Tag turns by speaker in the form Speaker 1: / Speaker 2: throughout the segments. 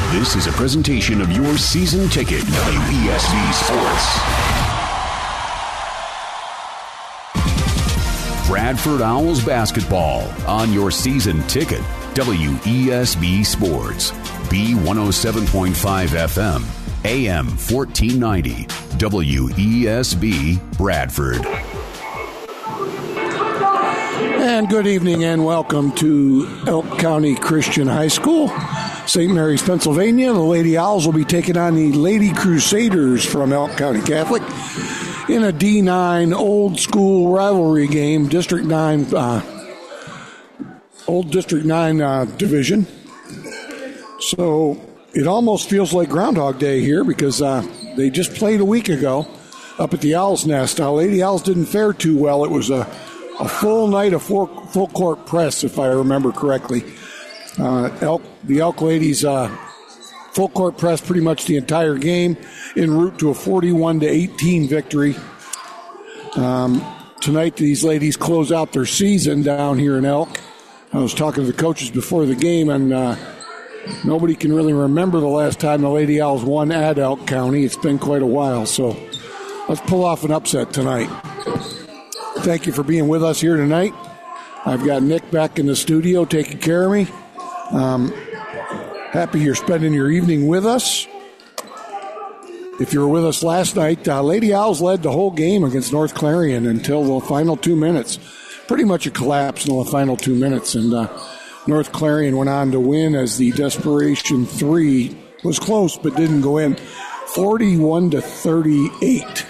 Speaker 1: This is a presentation of your season ticket, WESB Sports. Bradford Owls basketball on your season ticket, WESB Sports. B107.5 FM, AM 1490, WESB Bradford.
Speaker 2: And good evening and welcome to Elk County Christian High School, St. Mary's, Pennsylvania. The Lady Owls will be taking on the Lady Crusaders from Elk County Catholic in a D9 old school rivalry game, District 9, old District 9 division. So it almost feels like Groundhog Day here because they just played a week ago up at the Owl's Nest. Lady Owls didn't fare too well. It was a full night of full court press, if I remember correctly. The Elk Ladies full court press pretty much the entire game, en route to a 41-18 victory. Tonight, these ladies close out their season down here in Elk. I was talking to the coaches before the game, and nobody can really remember the last time the Lady Owls won at Elk County. It's been quite a while, so let's pull off an upset tonight. Thank you for being with us here tonight. I've got Nick back in the studio taking care of me. Happy you're spending your evening with us. If you were with us last night, Lady Owls led the whole game against North Clarion until the final 2 minutes. Pretty much a collapse in the final 2 minutes, and North Clarion went on to win as the Desperation 3 was close but didn't go in, 41-38.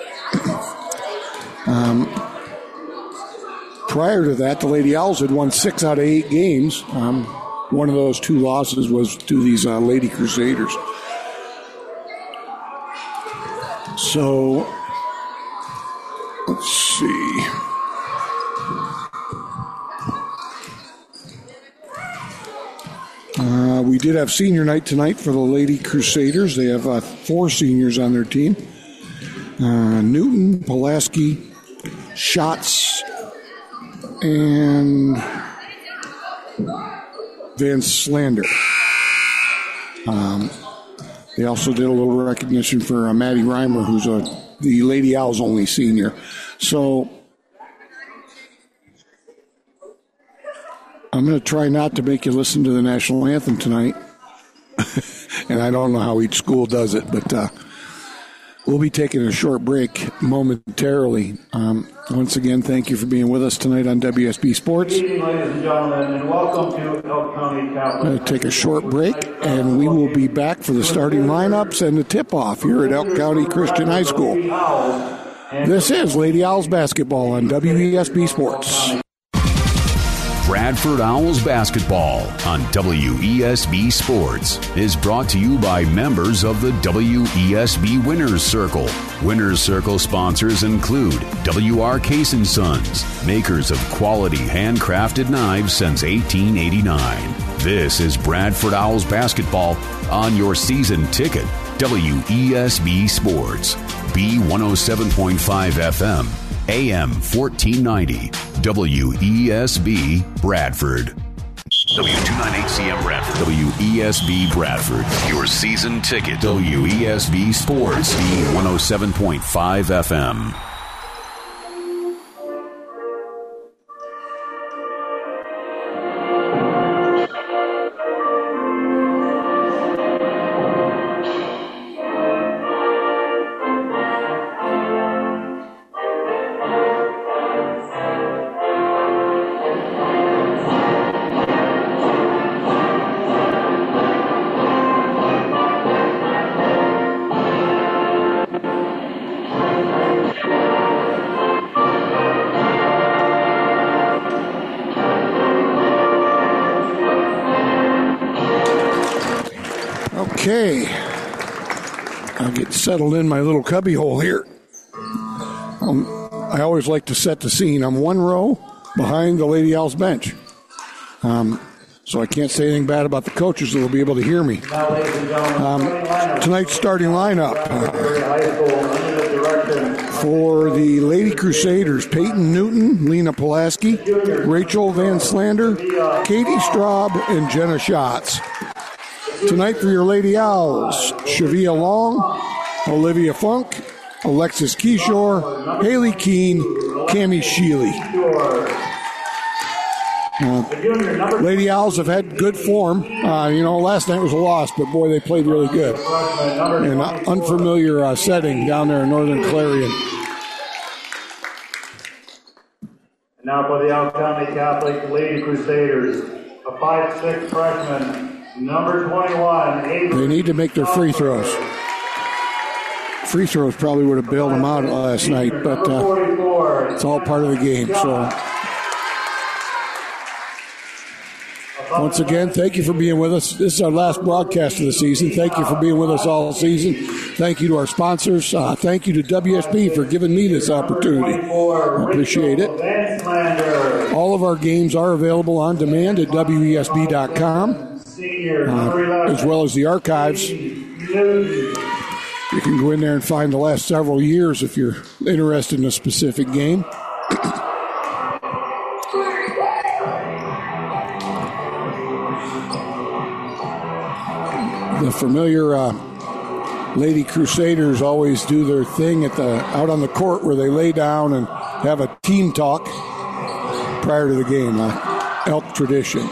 Speaker 2: Prior to that, the Lady Owls had won 6 out of 8 games. One of those 2 losses was to these Lady Crusaders. So, let's see. We did have senior night tonight for the Lady Crusaders. They have 4 seniors on their team. Newton, Pulaski, Schatz, and Van Slander. They also did a little recognition for Maddie Reimer, who's the Lady Owls' only senior. So I'm going to try not to make you listen to the national anthem tonight. And I don't know how each school does it, but we'll be taking a short break momentarily. Once again, thank you for being with us tonight on WSB Sports.
Speaker 3: Good evening, ladies and gentlemen, and welcome to Elk County Catholic.
Speaker 2: We're going to take a short break, and we will be back for the starting lineups and the tip-off here at Elk County Christian High School. This is Lady Owls basketball on WESB Sports.
Speaker 1: Bradford Owls basketball on WESB Sports is brought to you by members of the WESB Winners Circle. Winners Circle sponsors include W.R. Case & Sons, makers of quality handcrafted knives since 1889. This is Bradford Owls basketball on your season ticket, WESB Sports, B107.5 FM. AM 1490, WESB Bradford. W298CM Bradford. WESB Bradford. Your season ticket. WESB Sports. B107.5 FM.
Speaker 2: Okay, I'll get settled in my little cubby hole here. I always like to set the scene. I'm one row behind the Lady Owls bench. So I can't say anything bad about the coaches, so they'll be able to hear me. Tonight's starting lineup. For the Lady Crusaders, Peyton Newton, Lena Pulaski, Rachel Van Slander, Katie Straub, and Jenna Schatz. Tonight for your Lady Owls, Shavia Long, Olivia Funk, Alexis Keyshore, Haley Keene, Cammie Sheely. Lady Owls have had good form. Last night was a loss, but boy, they played really good. In an unfamiliar setting down there in Northern Clarion.
Speaker 3: Now for the Elk County Catholic Lady Crusaders, a 5'6" freshman, number 21.
Speaker 2: They need to make their free throws. Free throws probably would have bailed them out last night, but it's all part of the game. So, once again, thank you for being with us. This is our last broadcast of the season. Thank you for being with us all season. Thank you to our sponsors. Thank you to WSB for giving me this opportunity. I appreciate it. All of our games are available on demand at WESB.com, as well as the archives. You can go in there and find the last several years if you're interested in a specific game. The familiar Lady Crusaders always do their thing out on the court where they lay down and have a team talk prior to the game. Elk tradition.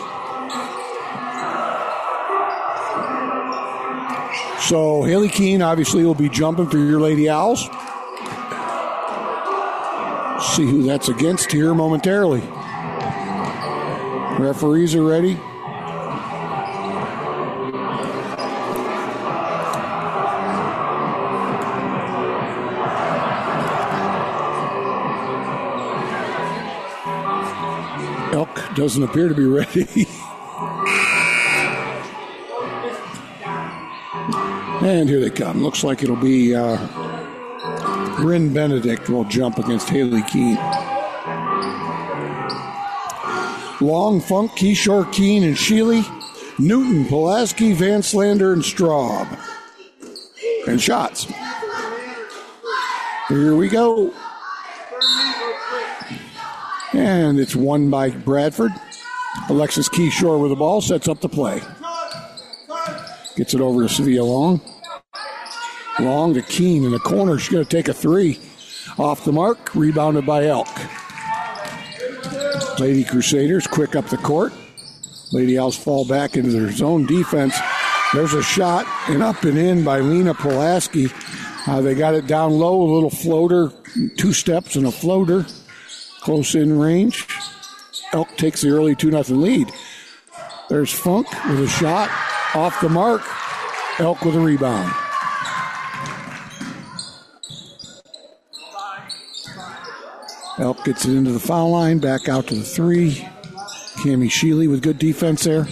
Speaker 2: So Haley Keene obviously will be jumping for your Lady Owls. See who that's against here momentarily. Referees are ready. Elk doesn't appear to be ready. And here they come. Looks like it'll be Bryn Benedict will jump against Haley Keene. Long, Funk, Keyshore, Keene, and Sheely. Newton, Pulaski, Van Slander, and Straub. And shots. Here we go. And it's won by Bradford. Alexis Keyshore with the ball, sets up the play. Gets it over to Sevilla Long. Long to Keene in the corner. She's going to take a three. Off the mark, rebounded by Elk. Lady Crusaders quick up the court. Lady Owls fall back into their zone defense. There's a shot and up and in by Lena Pulaski. They got it down low, a little floater, 2 steps and a floater. Close in range. Elk takes the early 2-0 lead. There's Funk with a shot. Off the mark. Elk with a rebound. Elk gets it into the foul line. Back out to the 3. Cammie Sheely with good defense there.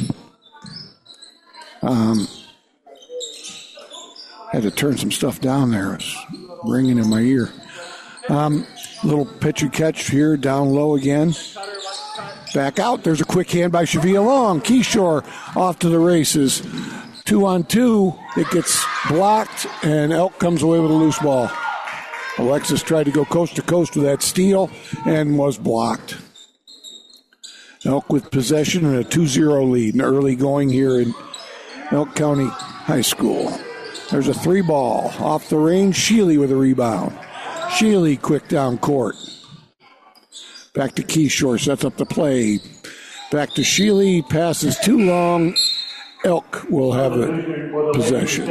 Speaker 2: Had to turn some stuff down there. It's ringing in my ear. Little pitch and catch here, down low again. Back out. There's a quick hand by Shavia Long. Keyshore off to the races. 2-on-2. It gets blocked, and Elk comes away with a loose ball. Alexis tried to go coast to coast with that steal and was blocked. Elk with possession and a 2-0 lead. An early going here in Elk County High School. There's a 3 ball off the range. Sheely with a rebound. Sheely quick down court. Back to Keyshore, sets up the play. Back to Sheely, passes too long. Elk will have the possession.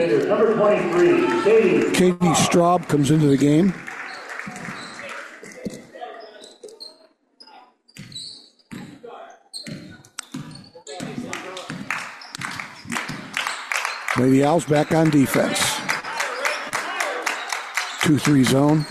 Speaker 2: Katie Straub comes into the game. Lady Owls back on defense. 2-3 zone.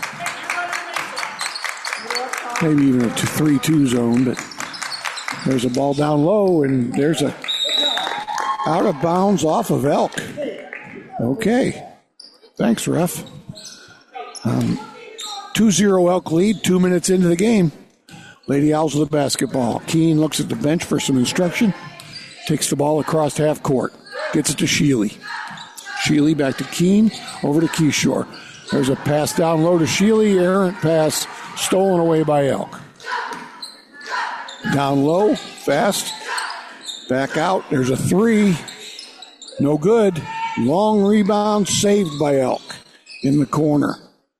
Speaker 2: Maybe even a 3-2 zone, but there's a ball down low, and there's a out of bounds off of Elk. Okay. Thanks, ref. 2-0 Elk lead, 2 minutes into the game. Lady Owls with the basketball. Keene looks at the bench for some instruction. Takes the ball across half court. Gets it to Sheely. Sheely back to Keene, over to Keyshore. There's a pass down low to Sheely. Errant pass stolen away by Elk. Down low, fast. Back out. There's a 3. No good. Long rebound saved by Elk in the corner.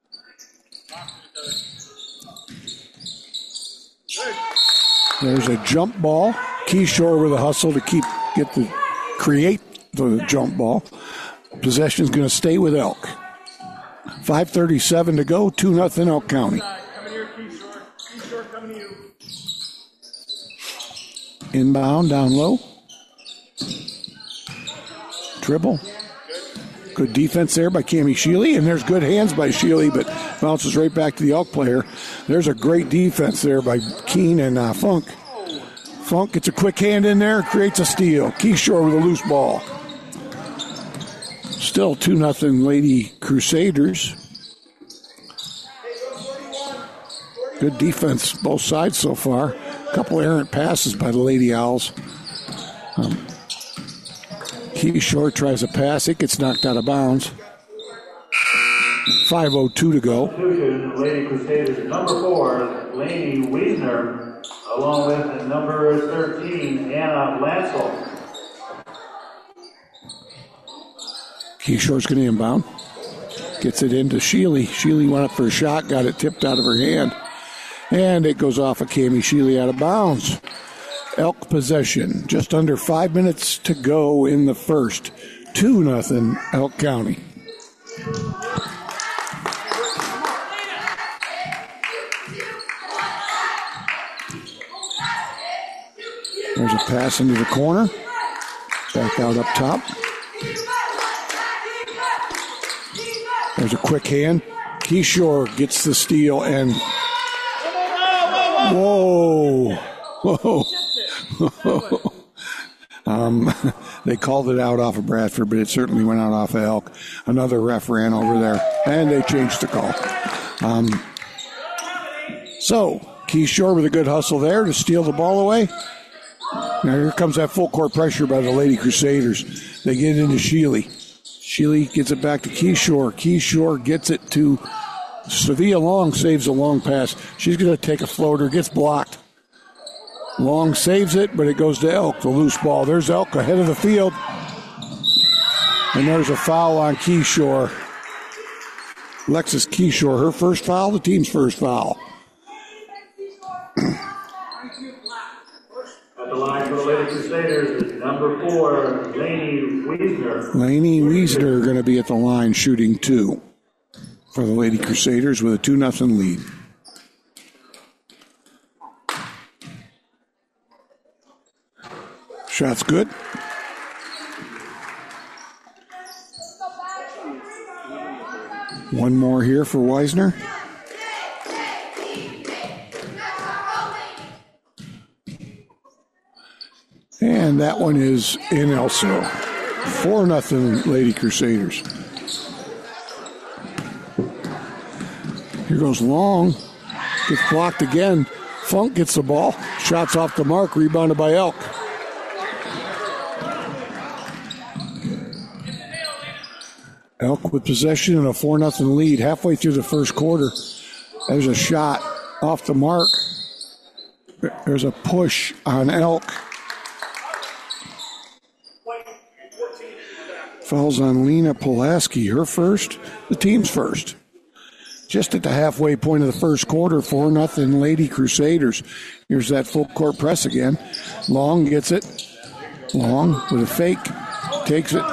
Speaker 2: There's a jump ball. Keyshore with a hustle to create the jump ball. Possession's going to stay with Elk. 5:37 to go. 2-0 Elk County. Inbound down low. Dribble. Good defense there by Cammie Sheely, and there's good hands by Sheely, but bounces right back to the Elk player. There's a great defense there by Keene and Funk. Funk gets a quick hand in there, creates a steal. Keyshore with a loose ball. Still 2-0 Lady Crusaders. Good defense both sides so far. A couple errant passes by the Lady Owls. Keyshore tries a pass. It gets knocked out of bounds. 5:02 to go.
Speaker 3: Lady Crusaders, number 4, Lainey Wiesner, along with number 13, Anna Lansel.
Speaker 2: Keyshore's going to inbound. Gets it into Sheely. Sheely went up for a shot, got it tipped out of her hand. And it goes off of Cammie Sheely out of bounds. Elk possession. Just under 5 minutes to go in the first. 2-0 Elk County. There's a pass into the corner. Back out up top. There's a quick hand. Keyshore gets the steal and... Whoa. They called it out off of Bradford, but it certainly went out off of Elk. Another ref ran over there, and they changed the call. So, Keyshore with a good hustle there to steal the ball away. Now here comes that full court pressure by the Lady Crusaders. They get into Sheely. Sheely gets it back to Keyshore. Keyshore gets it to Sevilla Long, saves a long pass. She's going to take a floater, gets blocked. Long saves it, but it goes to Elk, the loose ball. There's Elk ahead of the field. And there's a foul on Keyshore. Alexis Keyshore, her first foul, the team's first foul.
Speaker 3: At the line for the Lady Crusaders is number 4, Lainey Wiesner.
Speaker 2: Lainey Wiesner going to be at the line shooting 2 for the Lady Crusaders with a 2-0 lead. Shot's good. One more here for Wiesner. And that one is in also. 4-0 Lady Crusaders. Here goes Long. Gets blocked again. Funk gets the ball. Shots off the mark. Rebounded by Elk. Elk with possession and a 4-0 lead halfway through the first quarter. There's a shot off the mark. There's a push on Elk. Fouls on Lena Pulaski. Her first, the team's first. Just at the halfway point of the first quarter, 4-0 Lady Crusaders. Here's that full court press again. Long gets it. Long with a fake. Takes it.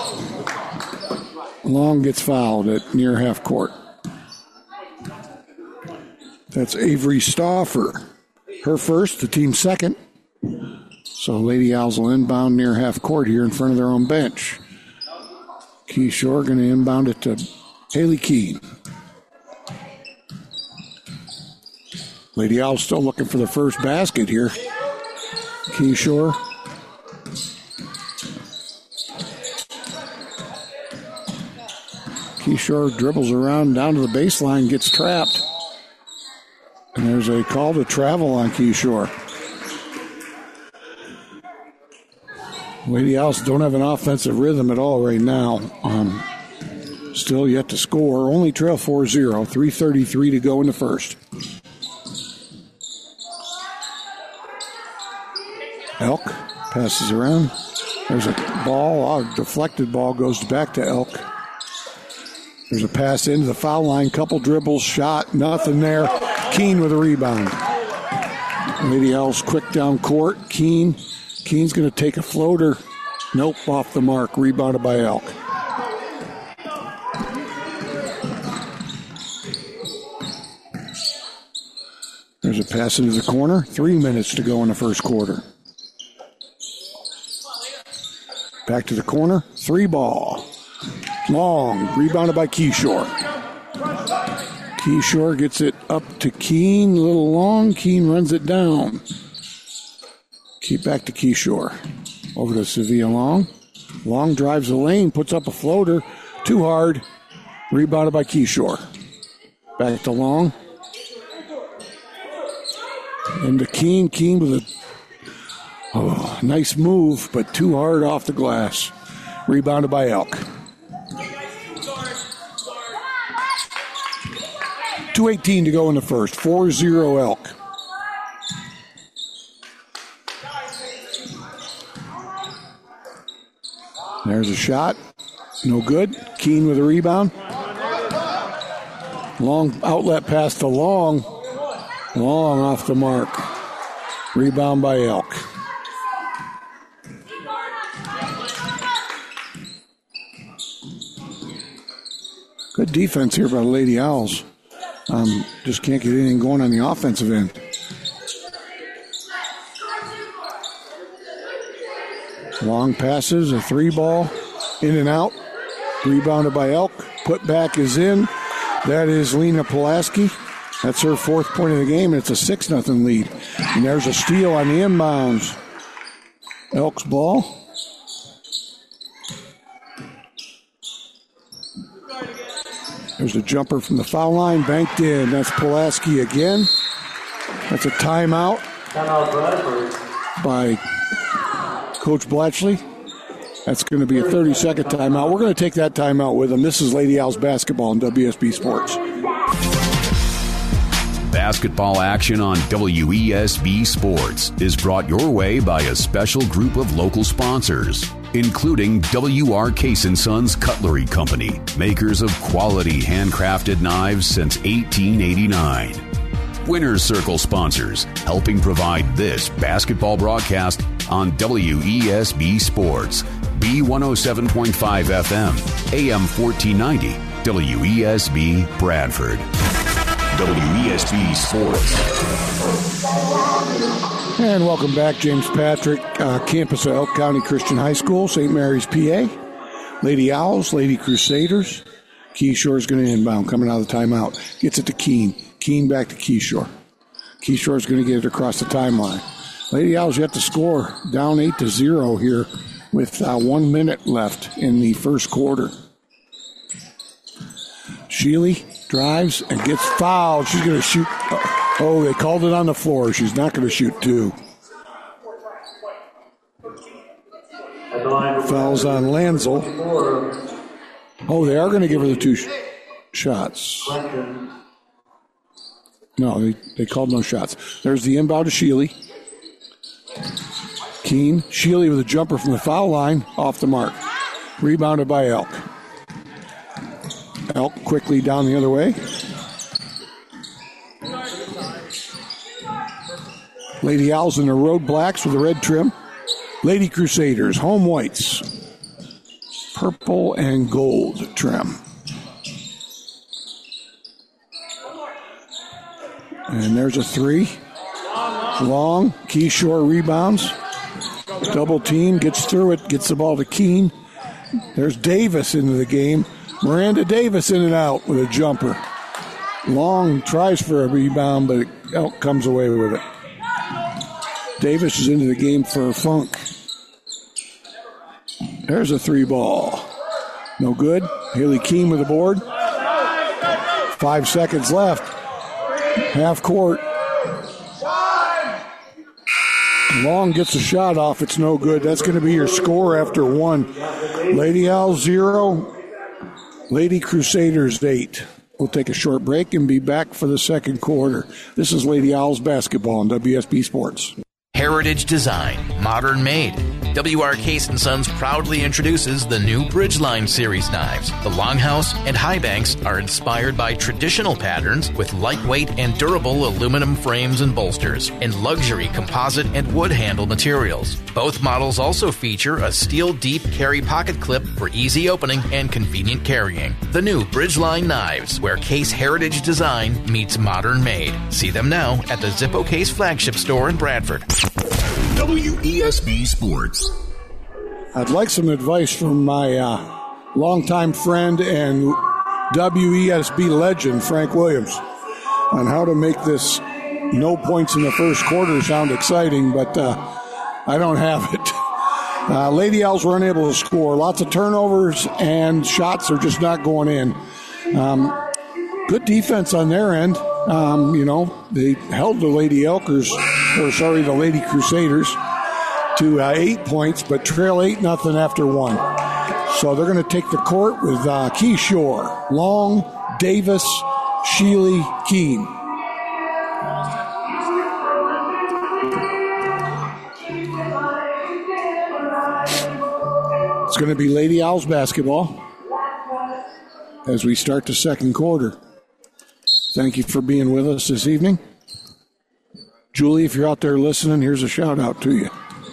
Speaker 2: Long gets fouled at near half court. That's Avery Stauffer. Her first, the team second. So Lady Owls will inbound near half court here in front of their own bench. Keyshore going to inbound it to Haley Keene. Lady Owls still looking for the first basket here. Keyshore. Keyshore dribbles around down to the baseline, gets trapped. And there's a call to travel on Keyshore. Lady Owls don't have an offensive rhythm at all right now. Still yet to score. Only trail 4-0. 3:33 to go in the first. Elk passes around. There's a ball, a deflected ball goes back to Elk. There's a pass into the foul line, couple dribbles, shot, nothing there. Keene with a rebound. Lady Owls quick down court. Keene's going to take a floater. Nope, off the mark. Rebounded by Elk. There's a pass into the corner. 3 minutes to go in the first quarter. Back to the corner. 3 ball. Long. Rebounded by Keyshore. Keyshore gets it up to Keene. A little long. Keene runs it down. Keep back to Keyshore. Over to Sevilla Long. Long drives the lane. Puts up a floater. Too hard. Rebounded by Keyshore. Back to Long. Into Keene. Keene with a nice move, but too hard off the glass. Rebounded by Elk. 2:18 to go in the first. 4-0 Elk. There's a shot. No good. Keene with a rebound. Long outlet pass to Long. Long off the mark. Rebound by Elk. Good defense here by the Lady Owls. Just can't get anything going on the offensive end. Long passes, a 3 ball, in and out. Rebounded by Elk. Put back is in. That is Lena Pulaski. That's her 4th point of the game, and it's a 6-0 lead. And there's a steal on the inbounds. Elk's ball. There's a jumper from the foul line, banked in. That's Pulaski again. That's a timeout by Coach Blatchley. That's going to be a 30-second timeout. We're going to take that timeout with them. This is Lady Owls basketball on WSB Sports.
Speaker 1: Basketball action on WESB Sports is brought your way by a special group of local sponsors, including W.R. Case & Sons Cutlery Company, makers of quality handcrafted knives since 1889. Winners Circle sponsors, helping provide this basketball broadcast on WESB Sports, B107.5 FM, AM 1490, WESB Bradford. WESB Sports.
Speaker 2: And welcome back, James Patrick, campus of Elk County Christian High School, St. Mary's, PA. Lady Owls, Lady Crusaders. Keyshore is going to inbound, coming out of the timeout. Gets it to Keene. Keene back to Keyshore. Keyshore is going to get it across the timeline. Lady Owls yet to score, down 8-0 here with 1 minute left in the first quarter. Sheely drives and gets fouled. She's going to shoot. Oh, they called it on the floor. She's not going to shoot 2. Fouls on Lanzel. Oh, they are going to give her the 2 shots. No, they called no shots. There's the inbound to Sheely. Keene. Sheely with a jumper from the foul line, off the mark. Rebounded by Elk. Elk quickly down the other way. Lady Owls in the road blacks with the red trim. Lady Crusaders, home whites. Purple and gold trim. And there's a 3. Long. Keyshore rebounds. Double team, gets through it, gets the ball to Keene. There's Davis into the game. Miranda Davis in and out with a jumper. Long tries for a rebound, but Elk comes away with it. Davis is into the game for Funk. There's a 3 ball. No good. Haley Keene with the board. 5 seconds left. Half court. Long gets a shot off. It's no good. That's going to be your score after 1. Lady Owls 0. Lady Crusaders 8. We'll take a short break and be back for the second quarter. This is Lady Owls basketball on WSB Sports.
Speaker 4: Heritage Design, modern made. W.R. Case & Sons proudly introduces the new Bridgeline Series knives. The Longhouse and High Banks are inspired by traditional patterns with lightweight and durable aluminum frames and bolsters and luxury composite and wood handle materials. Both models also feature a steel deep carry pocket clip for easy opening and convenient carrying. The new Bridgeline knives, where Case heritage design meets modern made. See them now at the Zippo Case flagship store in Bradford.
Speaker 1: WESB Sports.
Speaker 2: I'd like some advice from my longtime friend and WESB legend, Frank Williams, on how to make this no points in the first quarter sound exciting, but I don't have it. Lady Owls were unable to score. Lots of turnovers, and shots are just not going in. Good defense on their end. They held the the Lady Crusaders to 8 points, but trail 8-0 after 1. So they're going to take the court with Keyshore, Long, Davis, Sheely, Keene. It's going to be Lady Owls basketball as we start the second quarter. Thank you for being with us this evening. Julie, if you're out there listening, here's a shout out to you.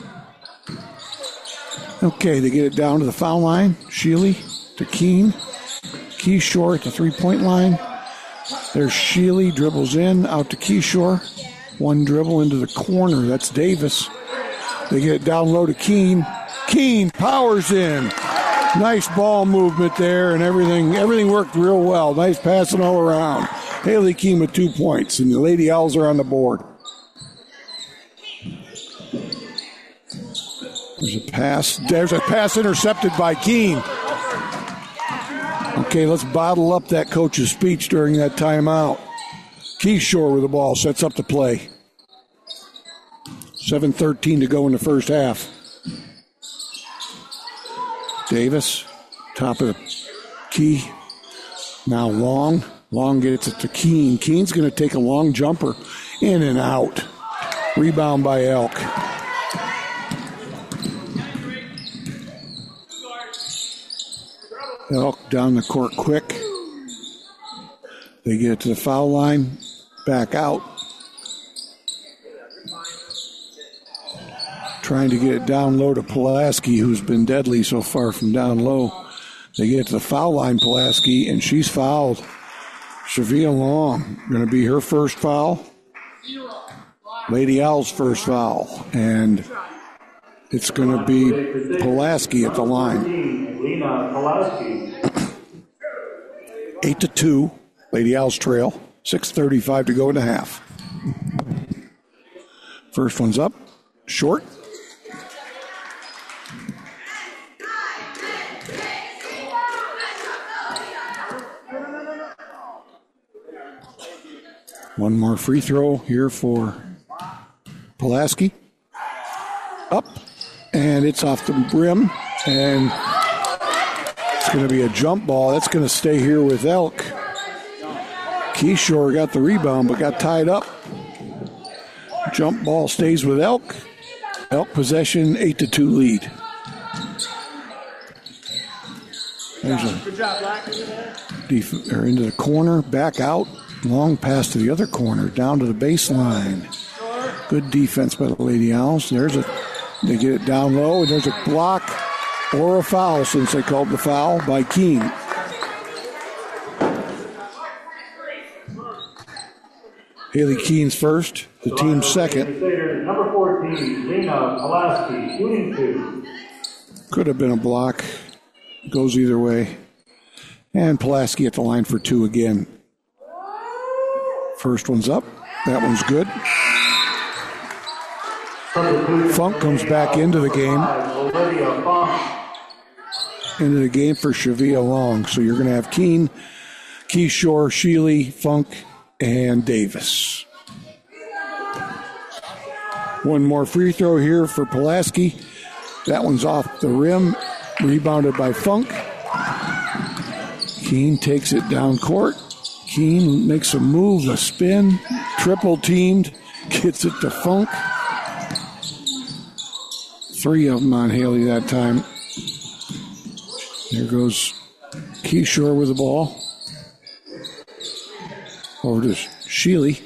Speaker 2: Okay, they get it down to the foul line. Sheely to Keene. Keyshore at the three-point line. There's Sheely, dribbles in, out to Keyshore. One dribble into the corner. That's Davis. They get it down low to Keene. Keene powers in. Nice ball movement there, and everything worked real well. Nice passing all around. Haley Keene with 2 points, and the Lady Owls are on the board. There's a pass intercepted by Keene. Okay, let's bottle up that coach's speech during that timeout. Keyshore with the ball, sets up the play. 7:13 to go in the first half. Davis, top of the key. Now Long. Long gets it to Keene. Keene's going to take a long jumper. In and out. Rebound by Elk. Elk down the court quick. They get it to the foul line. Back out. Trying to get it down low to Pulaski, who's been deadly so far from down low. They get it to the foul line, Pulaski, and she's fouled. Shavia Long, going to be her first foul. Lady Owl's first foul. And it's going to be Pulaski at the line. 8-2. Lady Owls trail. 6:35 to go in the half. First one's up. Short. One more free throw here for Pulaski. Up, and it's off the rim, and it's going to be a jump ball. That's going to stay here with Elk. Keyshore got the rebound, but got tied up. Jump ball stays with Elk. Elk possession, 8-2 lead. There's a into the corner, back out. Long pass to the other corner, down to the baseline. Good defense by the Lady Owls. They get it down low, and there's a block or a foul, since they called the foul, by Keene. Haley Keene's first, the team's second.
Speaker 3: Number 14, Lena Pulaski, shooting 2.
Speaker 2: Could have been a block. Goes either way. And Pulaski at the line for 2 again. First one's up. That one's good. Funk comes back into the game. Into the game for Shavia Long. So you're going to have Keene, Keyshore, Sheely, Funk, and Davis. One more free throw here for Pulaski. That one's off the rim. Rebounded by Funk. Keene takes it down court. Keene makes a move, a spin, triple teamed, gets it to Funk. 3 of them on Haley that time. There goes Keyshore with the ball. Over to Sheely.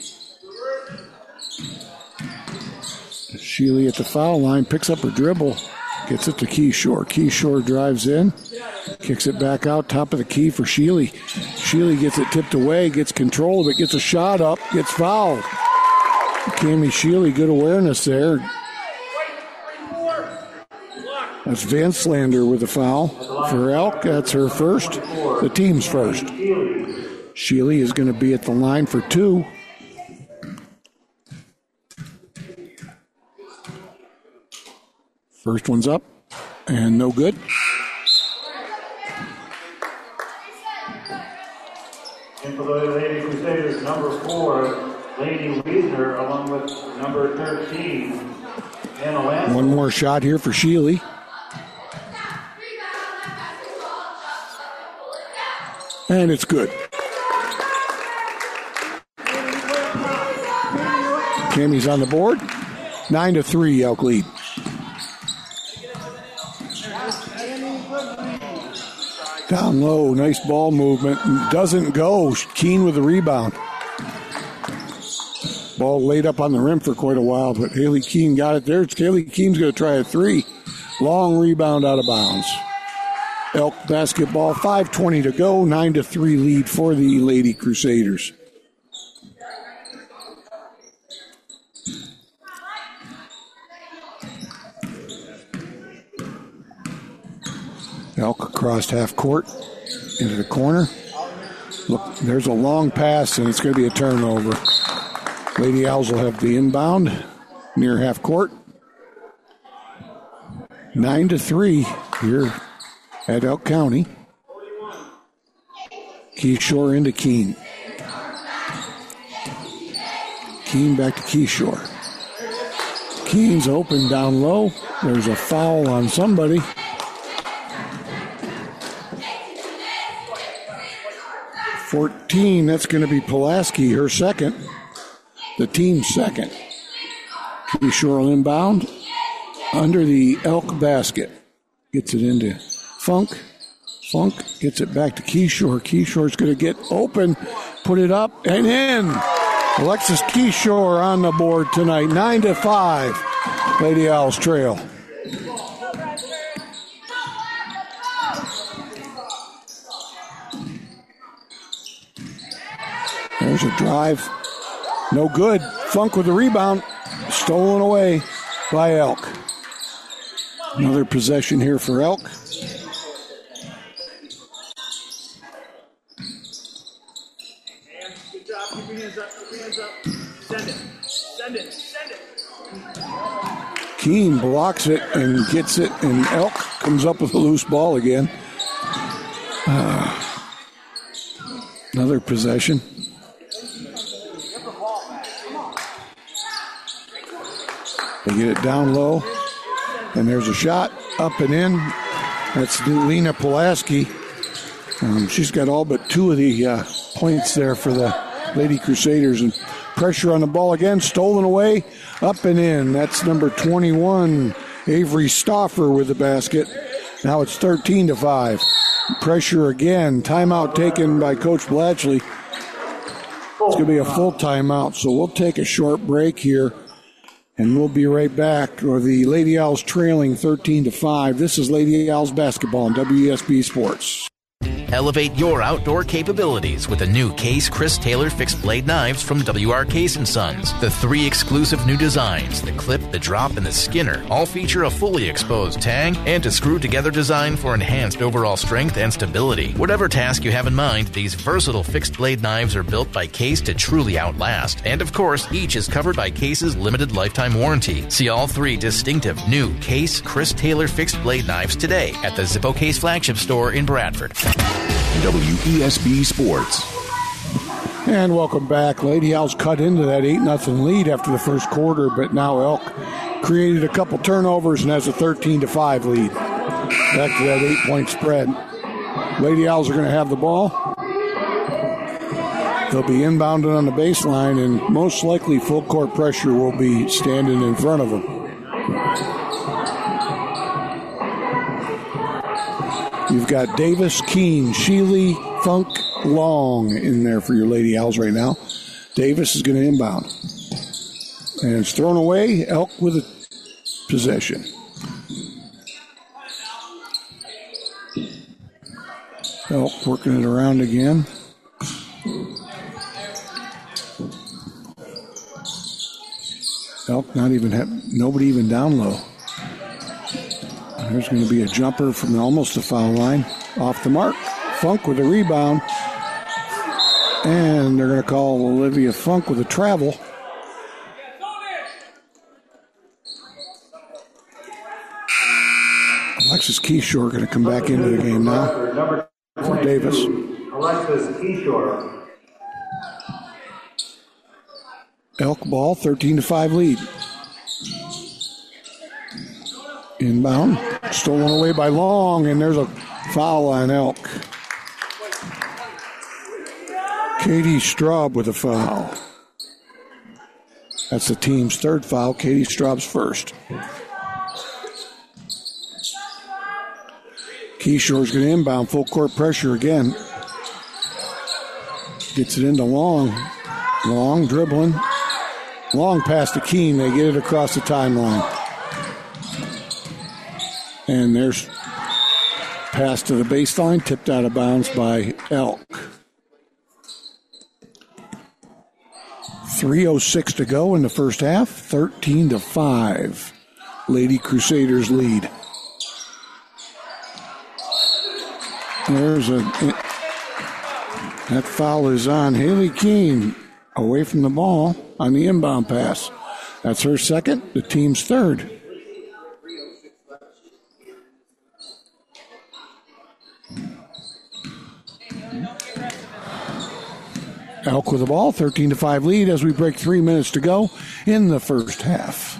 Speaker 2: Sheely at the foul line, picks up her dribble, gets it to Keyshore. Keyshore drives in, kicks it back out, top of the key for Sheely. Sheely gets it tipped away, gets control of it, gets a shot up, gets fouled. Cami Sheely, good awareness there. That's Van Slander with the foul for Elk. That's her first, the team's first. Sheely is going to be at the line for 2. First one's up and no good.
Speaker 3: And for the Lady Crusaders, number 4, Lady Wiesner, along with number 13, Anna Lansing.
Speaker 2: One more shot here for Sheely. And it's good. Cammy's on the board. 9-3, Elk lead. Down low, nice ball movement. Doesn't go. Keene with the rebound. Ball laid up on the rim for quite a while, but Haley Keene got it there. Haley Keene's going to try a 3. Long rebound out of bounds. Elk basketball, 5:20 to go, 9-3 lead for the Lady Crusaders. Elk across half court into the corner. Look, there's a long pass, and it's going to be a turnover. Lady Owls will have the inbound near half court. 9-3 here at Elk County. Keyshore into Keene. Keene back to Keyshore. Keene's open down low. There's a foul on somebody. .14, that's going to be Pulaski, her second. The team's second. Keyshore will inbound under the Elk basket. Gets it into Funk. Funk gets it back to Keyshore. Keyshore's going to get open, put it up, and in. Alexis Keyshore on the board tonight. 9-5. Lady Owls trail. There's a drive. No good. Funk with the rebound. Stolen away by Elk. Another possession here for Elk.
Speaker 5: Good job. Keep your hands up. Keep your hands up. Send it. Send it. Send it.
Speaker 2: Keene blocks it and gets it, and Elk comes up with a loose ball again. Another possession. They get it down low, and there's a shot up and in. That's Lena Pulaski. She's got all but 2 of the points there for the Lady Crusaders. And pressure on the ball again, stolen away, up and in. That's number 21, Avery Stauffer with the basket. Now it's 13-5. Pressure again. Timeout taken by Coach Blatchley. It's going to be a full timeout, so we'll take a short break here. And we'll be right back. Or the Lady Owls trailing 13-5. This is Lady Owls basketball on WESB Sports.
Speaker 4: Elevate your outdoor capabilities with the new Case Chris Taylor fixed blade knives from W.R. Case & Sons. The 3 exclusive new designs, the clip, the drop, and the skinner, all feature a fully exposed tang and a screw-together design for enhanced overall strength and stability. Whatever task you have in mind, these versatile fixed blade knives are built by Case to truly outlast. And of course, each is covered by Case's limited lifetime warranty. See all 3 distinctive new Case Chris Taylor fixed blade knives today at the Zippo Case flagship store in Bradford.
Speaker 1: WESB Sports.
Speaker 2: And welcome back. Lady Owls cut into that 8-0 lead after the first quarter, but now Elk created a couple turnovers and has a 13-5 lead. Back to that 8-point spread. Lady Owls are going to have the ball. They'll be inbounded on the baseline, and most likely full court pressure will be standing in front of them. You've got Davis, Keene, Sheely, Funk, Long in there for your Lady Owls right now. Davis is going to inbound. And it's thrown away. Elk with a possession. Elk working it around again. Elk nobody even down low. There's going to be a jumper from almost the foul line. Off the mark. Funk with a rebound. And they're going to call Olivia Funk with a travel. Alexis Keyshore going to come back into the game now for Davis.
Speaker 3: Alexis Keyshore.
Speaker 2: Elk ball, 13-5 lead. Inbound, stolen away by Long, and there's a foul on Elk. Katie Straub with a foul. That's the team's third foul. Katie Straub's first. Keyshore's going to inbound, full court pressure again. Gets it into Long. Long dribbling. Long pass to Keene. They get it across the timeline. And there's pass to the baseline, tipped out of bounds by Elk. 3:06 to go in the first half. 13-5. Lady Crusaders lead. That foul is on Haley Keene, away from the ball on the inbound pass. That's her second, the team's third. Elk with the ball, 13-5 lead as we break 3 minutes to go in the first half.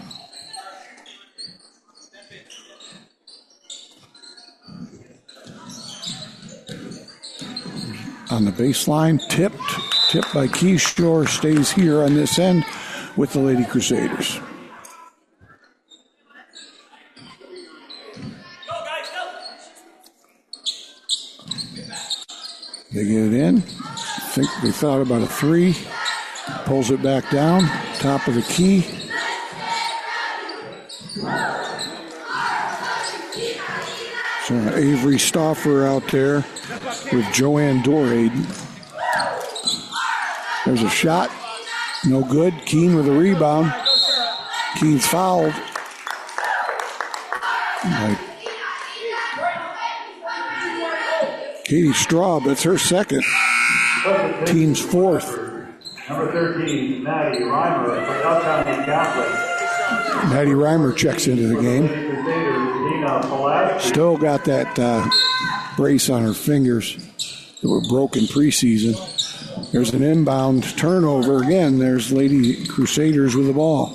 Speaker 2: On the baseline, tipped by Keyshore, stays here on this end with the Lady Crusaders. They get it in. I think they thought about a three. Pulls it back down, top of the key. So Avery Stauffer out there with Joanne Dorade. There's a shot. No good. Keene with a rebound. Keene's fouled. Katie Straub, that's her second. Team's fourth.
Speaker 3: Number 13, Maddie Reimer for Elk County Catholic.
Speaker 2: Maddie Reimer checks into the game. Still got that brace on her fingers that were broken preseason. There's an inbound turnover again. There's Lady Crusaders with the ball.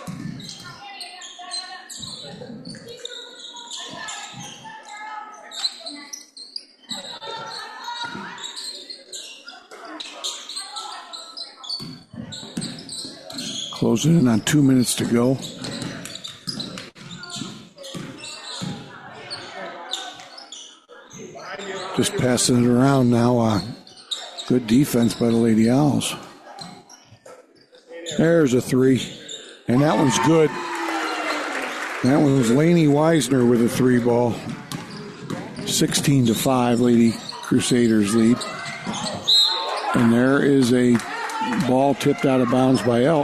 Speaker 2: Closing in on 2 minutes to go. Just passing it around now. Good defense by the Lady Owls. There's a three. And that one's good. That one was Lainey Weisner with a three ball. 16-5, Lady Crusaders lead. And there is a ball tipped out of bounds by Elk.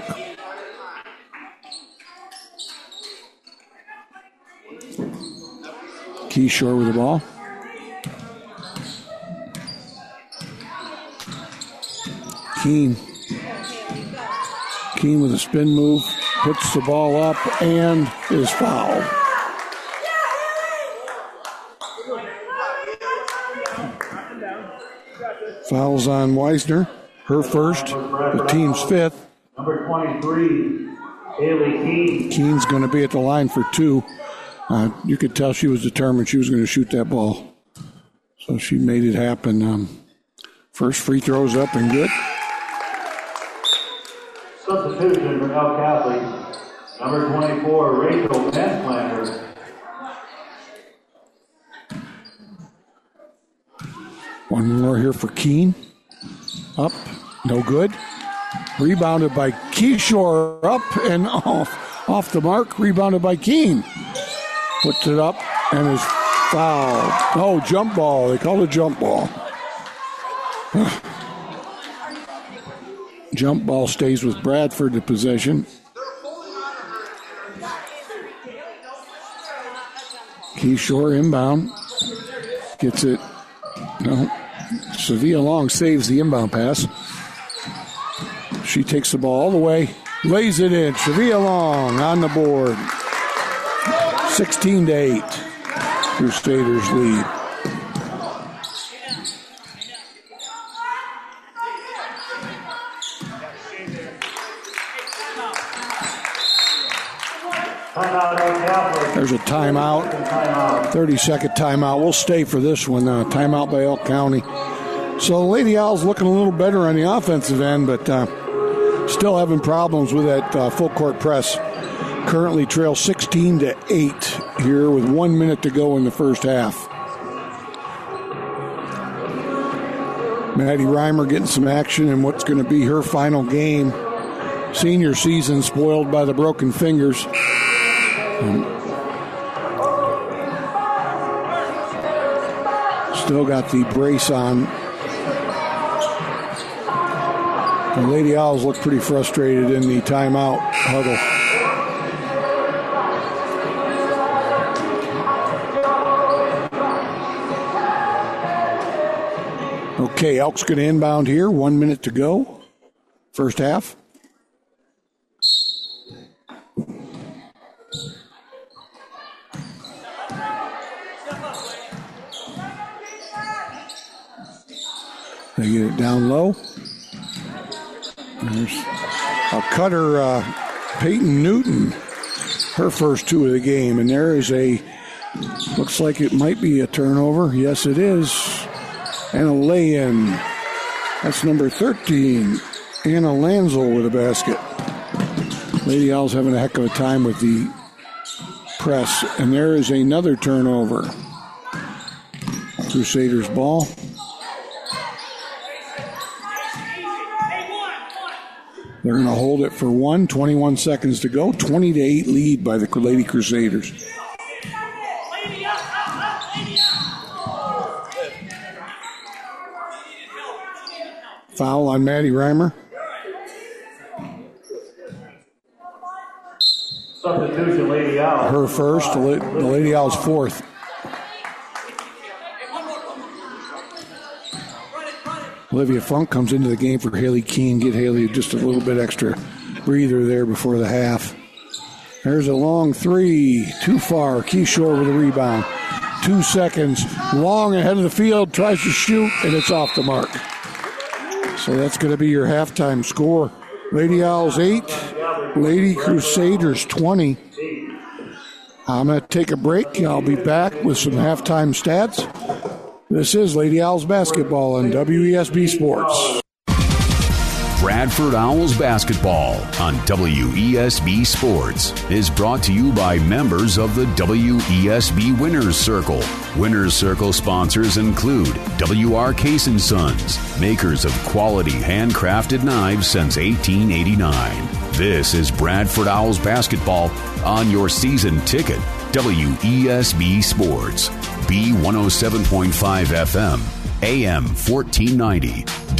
Speaker 2: Keyshore with the ball. Keene with a spin move, puts the ball up and is fouled. Fouls on Weisner, her first, the team's fifth.
Speaker 3: Number 23, Haley Keene.
Speaker 2: Keene's going to be at the line for two. You could tell she was determined she was going to shoot that ball. So she made it happen. First free throw's up and good.
Speaker 3: Substitution for Elk Catholic. Number 24, Rachel Penslander.
Speaker 2: One more here for Keene. Up, no good. Rebounded by Keyshore, up and off the mark. Rebounded by Keene. Puts it up and is fouled. Oh, jump ball. They call it jump ball. Jump ball stays with Bradford in possession. Keyshore inbound. Gets it. No. Sevilla Long saves the inbound pass. She takes the ball all the way. Lays it in. Sevilla Long on the board. 16-8. Crusaders lead. There's a timeout. 30-second timeout. We'll stay for this one. Timeout by Elk County. So the Lady Owls looking a little better on the offensive end, but still having problems with that full court press. Currently trail 16-8 here with 1 minute to go in the first half. Maddie Reimer getting some action in what's going to be her final game. Senior season spoiled by the broken fingers. Still got the brace on. The Lady Owls look pretty frustrated in the timeout huddle. Okay, Elk's going to inbound here. 1 minute to go. First half. They get it down low. There's a cutter, Peyton Newton, her first two of the game. And there is looks like it might be a turnover. Yes, it is. And a lay-in. That's number 13, Anna Lanzel with a basket. Lady Owls having a heck of a time with the press. And there is another turnover. Crusaders ball. They're going to hold it for 21 seconds to go. 20-8 lead by the Lady Crusaders. Foul on Maddie Reimer.
Speaker 3: Substitution, Lady Owls.
Speaker 2: Her first, the Lady Owls fourth. Olivia Funk comes into the game for Haley Keene. Get Haley just a little bit extra breather there before the half. There's a long three. Too far. Keyshore with a rebound. 2 seconds. Long ahead of the field. Tries to shoot, and it's off the mark. So that's going to be your halftime score. Lady Owls 8. Lady Crusaders 20. I'm going to take a break. I'll be back with some halftime stats. This is Lady Owls basketball on WESB Sports.
Speaker 1: Bradford Owls basketball on WESB Sports is brought to you by members of the WESB Winners Circle. Winners Circle sponsors include W.R. Case & Sons, makers of quality handcrafted knives since 1889. This is Bradford Owls basketball on your season ticket, WESB Sports, B107.5 FM, AM 1490,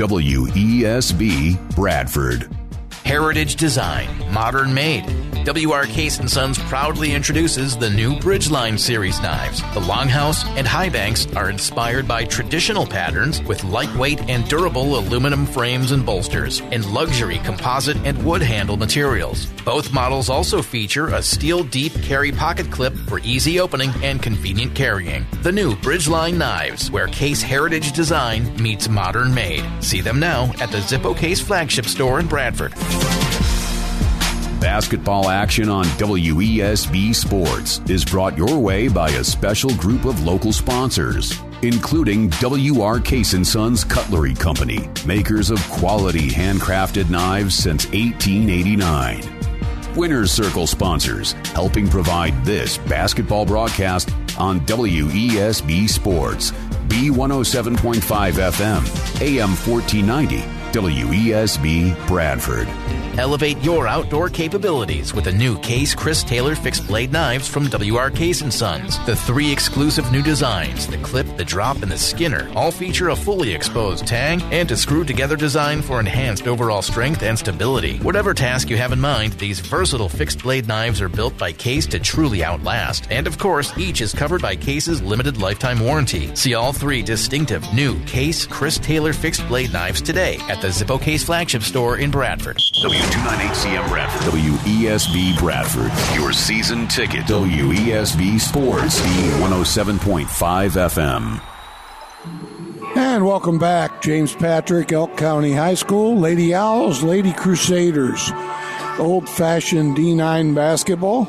Speaker 1: WESB Bradford.
Speaker 4: Heritage Design, Modern Made. W.R. Case & Sons proudly introduces the new Bridgeline Series knives. The Longhouse and Highbanks are inspired by traditional patterns with lightweight and durable aluminum frames and bolsters and luxury composite and wood handle materials. Both models also feature a steel deep carry pocket clip for easy opening and convenient carrying. The new Bridgeline knives, where Case Heritage Design meets Modern Made. See them now at the Zippo Case flagship store in Bradford.
Speaker 1: Basketball action on WESB Sports is brought your way by a special group of local sponsors, including W.R. Case & Sons Cutlery Company, makers of quality handcrafted knives since 1889. Winners Circle sponsors, helping provide this basketball broadcast on WESB Sports, B107.5 FM, AM 1490, WESB Bradford.
Speaker 4: Elevate your outdoor capabilities with the new Case Chris Taylor fixed blade knives from W.R. Case & Sons. The 3 exclusive new designs, the clip, the drop, and the skinner, all feature a fully exposed tang and a screw-together design for enhanced overall strength and stability. Whatever task you have in mind, these versatile fixed blade knives are built by Case to truly outlast. And of course, each is covered by Case's limited lifetime warranty. See all 3 distinctive new Case Chris Taylor fixed blade knives today at the Zippo Case flagship store in Bradford.
Speaker 1: W298CM Bradford. WESB Bradford. Your season ticket. WESB Sports. B107.5 FM.
Speaker 2: And welcome back. James Patrick, Elk County High School. Lady Owls, Lady Crusaders. Old-fashioned D9 basketball.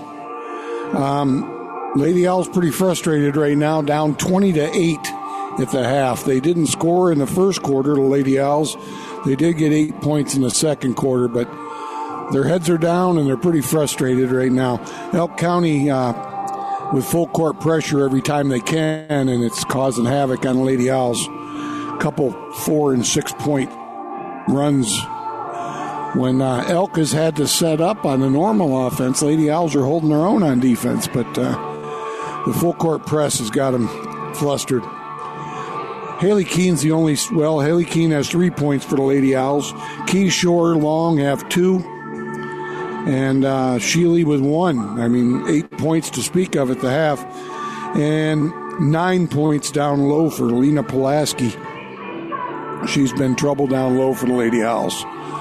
Speaker 2: Lady Owls pretty frustrated right now, down 20-8 at the half. They didn't score in the first quarter, the Lady Owls. They did get 8 points in the second quarter, but their heads are down and they're pretty frustrated right now. Elk County with full court pressure every time they can, and it's causing havoc on the Lady Owls. A couple 4 and 6 point runs. When Elk has had to set up on the normal offense, Lady Owls are holding their own on defense, but the full court press has got them flustered. Haley Keen's the only, Haley Keen has 3 points for the Lady Owls. Key Shore, Long have 2. And Sheely with 1. I mean, 8 points to speak of at the half. And 9 points down low for Lena Pulaski. She's been trouble down low for the Lady Owls.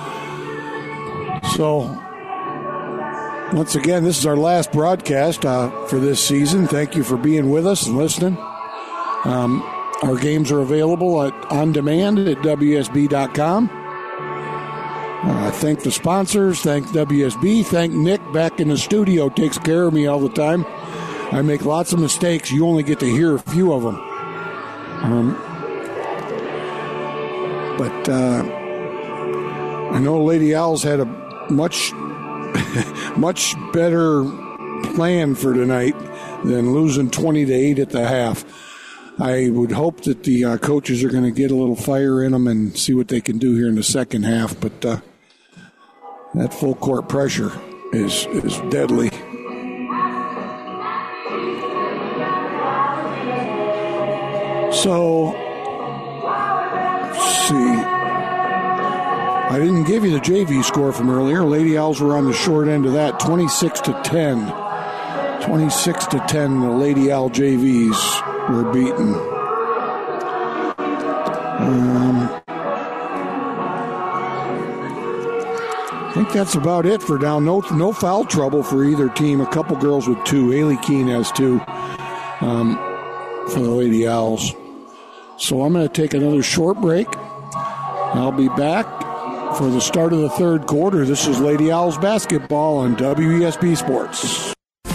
Speaker 2: So, once again, this is our last broadcast for this season. Thank you for being with us and listening. Our games are available on demand at WSB.com. Thank the sponsors. Thank WSB. Thank Nick back in the studio. Takes care of me all the time. I make lots of mistakes. You only get to hear a few of them. But I know Lady Owls had a much better plan for tonight than losing 20-8 at the half. I would hope that the coaches are going to get a little fire in them and see what they can do here in the second half. But that full court pressure is deadly. So, let's see. I didn't give you the JV score from earlier. Lady Owls were on the short end of that, 26-10. 26-10, the Lady Owl JVs were beaten. I think that's about it for now. No foul trouble for either team. A couple girls with 2. Haley Keen has 2 for the Lady Owls. So I'm going to take another short break. I'll be back for the start of the third quarter. This is Lady Owls basketball on WESB Sports.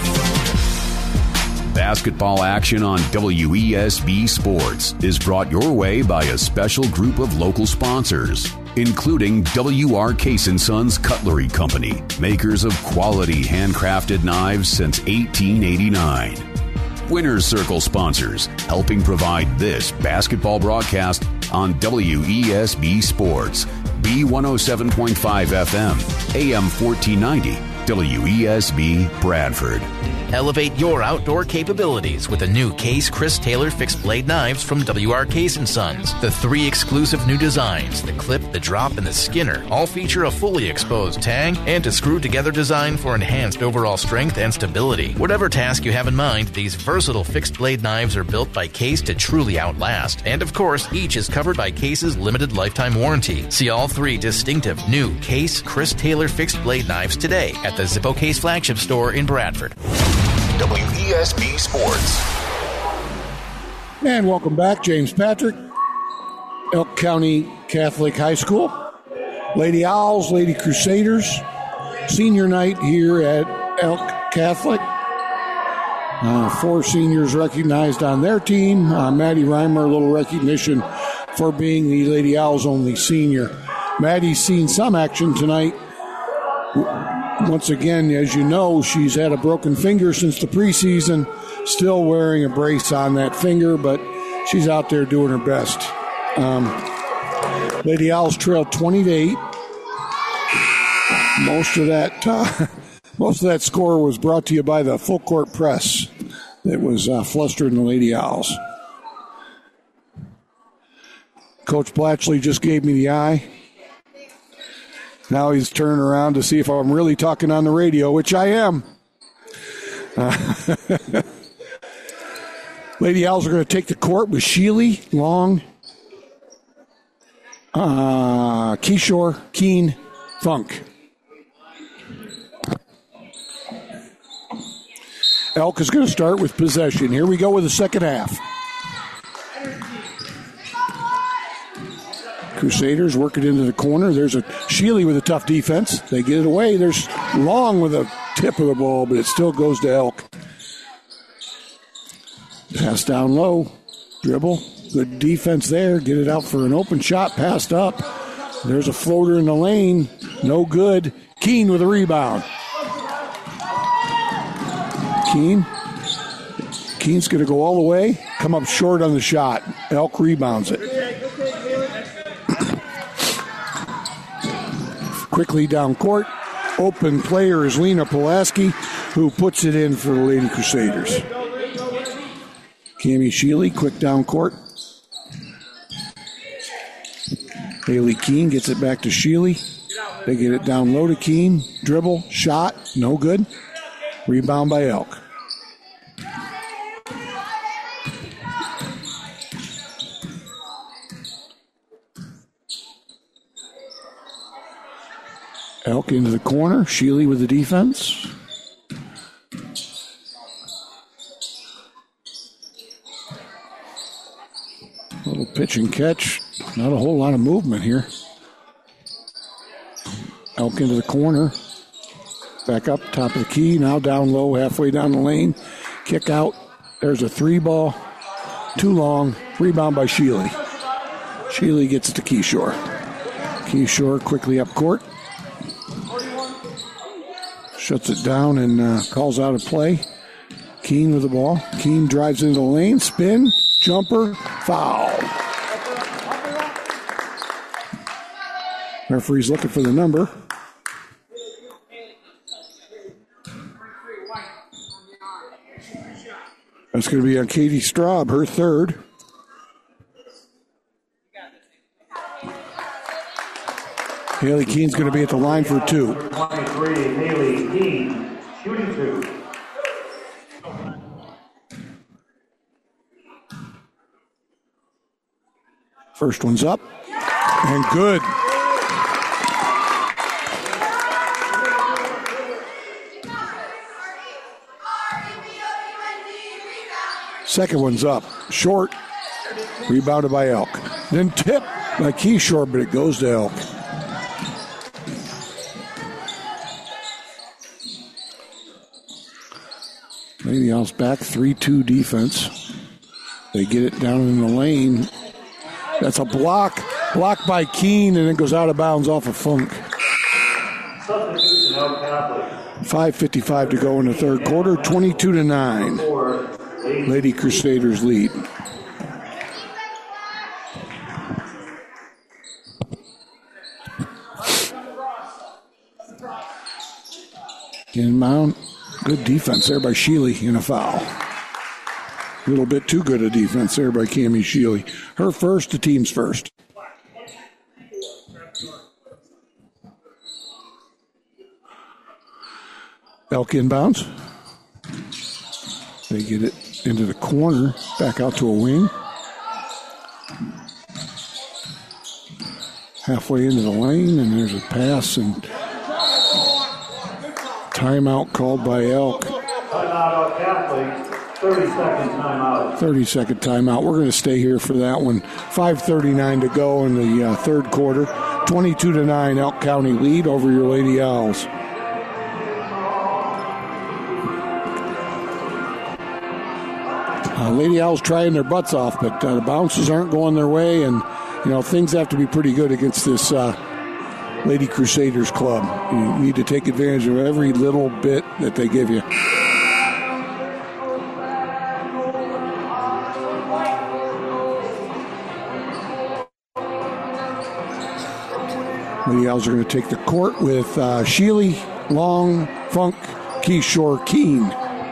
Speaker 1: Basketball action on WESB Sports is brought your way by a special group of local sponsors, including W.R. Case & Sons Cutlery Company, makers of quality handcrafted knives since 1889. Winner's Circle sponsors, helping provide this basketball broadcast on WESB Sports, B107.5 FM, AM 1490, WESB Bradford.
Speaker 4: Elevate your outdoor capabilities with the new Case Chris Taylor fixed blade knives from W.R. Case & Sons. The 3 exclusive new designs, the clip, the drop, and the skinner, all feature a fully exposed tang and a screw-together design for enhanced overall strength and stability. Whatever task you have in mind, these versatile fixed blade knives are built by Case to truly outlast. And of course, each is covered by Case's limited lifetime warranty. See all 3 distinctive new Case Chris Taylor fixed blade knives today at the Zippo Case flagship store in Bradford.
Speaker 1: WESB Sports.
Speaker 2: And welcome back, James Patrick, Elk County Catholic High School. Lady Owls, Lady Crusaders, senior night here at Elk Catholic. 4 seniors recognized on their team. Maddie Reimer, a little recognition for being the Lady Owls' only senior. Maddie's seen some action tonight. Once again, as you know, she's had a broken finger since the preseason, still wearing a brace on that finger, but she's out there doing her best. Lady Owls trailed 20-8. Most of that score was brought to you by the full court press that was flustering the Lady Owls. Coach Blatchley just gave me the eye. Now he's turning around to see if I'm really talking on the radio, which I am. Lady Owls are going to take the court with Sheely, Long, Keyshore, Keene, Funk. Elk is going to start with possession. Here we go with the second half. Crusaders work it into the corner. There's a Sheely with a tough defense. They get it away. There's Long with a tip of the ball, but it still goes to Elk. Pass down low. Dribble. Good defense there. Get it out for an open shot. Passed up. There's a floater in the lane. No good. Keene with a rebound. Keene's going to go all the way. Come up short on the shot. Elk rebounds it. Quickly down court. Open player is Lena Pulaski, who puts it in for the Lady Crusaders. Cammie Sheely, quick down court. Haley Keene gets it back to Sheely. They get it down low to Keene. Dribble, shot, no good. Rebound by Elk. Elk into the corner. Sheely with the defense. A little pitch and catch. Not a whole lot of movement here. Elk into the corner. Back up, top of the key. Now down low, halfway down the lane. Kick out. There's a 3-ball. Too long. Rebound by Sheely. Sheely gets to Keyshore. Keyshore quickly up court. Shuts it down and calls out a play. Keene with the ball. Keene drives into the lane. Spin. Jumper. Foul. Referee's looking for the number. That's going to be on Katie Straub, her third. Haley Keene's going to be at the line for 2.
Speaker 3: 23, Haley Keene, shooting 2.
Speaker 2: First one's up and good. Second one's up, short, rebounded by Elk. Then tipped by Keyshore, but it goes to Elk. Lady Owls back, 3-2 defense. They get it down in the lane. That's a block. Blocked by Keene, and it goes out of bounds off of Funk. 5:55 to go in the third quarter, 22-9. Lady Crusaders lead. Inbound. Good defense there by Sheely in a foul. A little bit too good a defense there by Cammie Sheely. Her first, the team's first. Elk inbounds. They get it into the corner, back out to a wing. Halfway into the lane, and there's a pass, and timeout called by Elk.
Speaker 3: Timeout, Catholic. 30-second timeout.
Speaker 2: 30-second timeout. We're going to stay here for that one. 5:39 to go in the third quarter. 22-9, Elk County lead over your Lady Owls. Lady Owls trying their butts off, but the bounces aren't going their way, and things have to be pretty good against this Lady Crusaders club. You need to take advantage of every little bit that they give you. Lady Owls are going to take the court with Sheely, Long, Funk, Keyshore, Keene.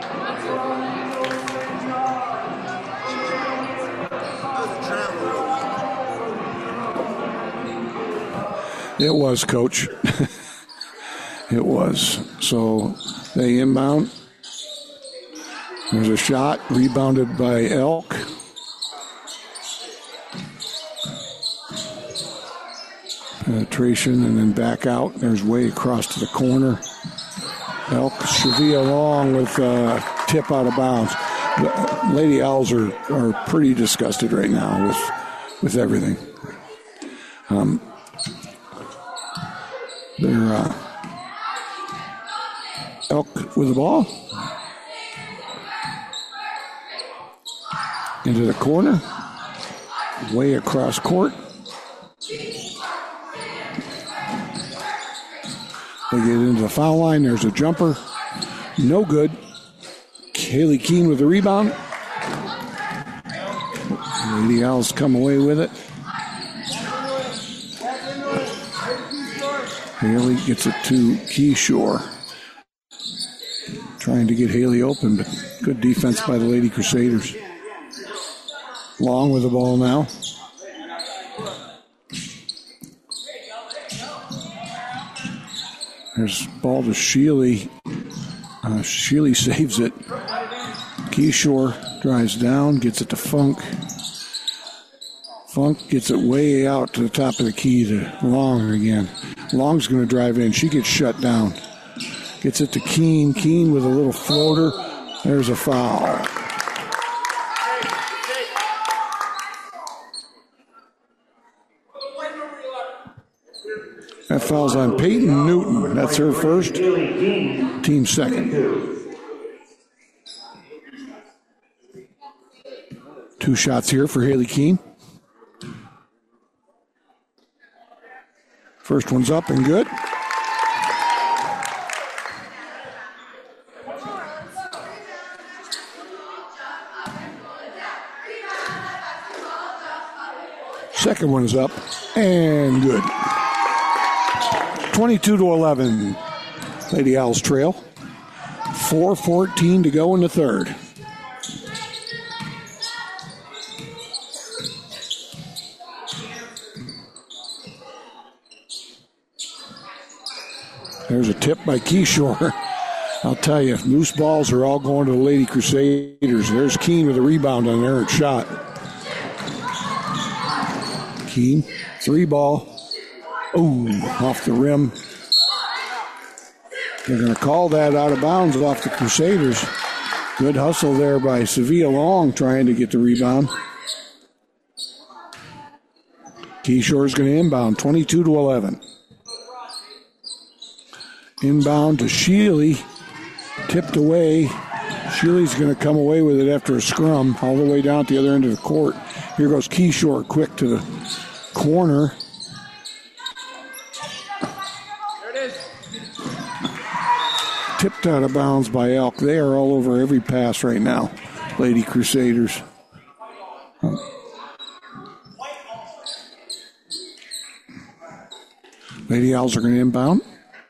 Speaker 2: It was, Coach. It was. So they inbound. There's a shot, rebounded by Elk. Penetration and then back out. There's way across to the corner. Elk, Shavia Long with a tip out of bounds. The Lady Owls are pretty disgusted right now with everything. They're Elk with the ball. Into the corner. Way across court. They get into the foul line. There's a jumper. No good. Haley Keene with the rebound. Lady Owls come away with it. Haley gets it to Keyshore. Trying to get Haley open, but good defense by the Lady Crusaders. Long with the ball now. There's ball to Sheely. Sheely saves it. Keyshore drives down, gets it to Funk. Funk gets it way out to the top of the key to Long again. Long's going to drive in. She gets shut down. Gets it to Keene. Keene with a little floater. There's a foul. That foul's on Peyton Newton. That's her first. Team second. 2 shots here for Haley Keene. First one's up and good. Second one is up and good. 22-11. Lady Owls trail. 4:14 to go in the third. There's a tip by Keyshore. I'll tell you, loose balls are all going to the Lady Crusaders. There's Keene with a rebound on their shot. Keene, 3 ball. Ooh, off the rim. They're going to call that out of bounds off the Crusaders. Good hustle there by Sevilla Long trying to get the rebound. Keyshore's going to inbound, 22-11. Inbound to Sheely. Tipped away. Sheely's going to come away with it after a scrum all the way down at the other end of the court. Here goes Keyshore quick to the corner.
Speaker 5: There it is.
Speaker 2: Tipped out of bounds by Elk. They are all over every pass right now, Lady Crusaders. Lady Owls are going to inbound.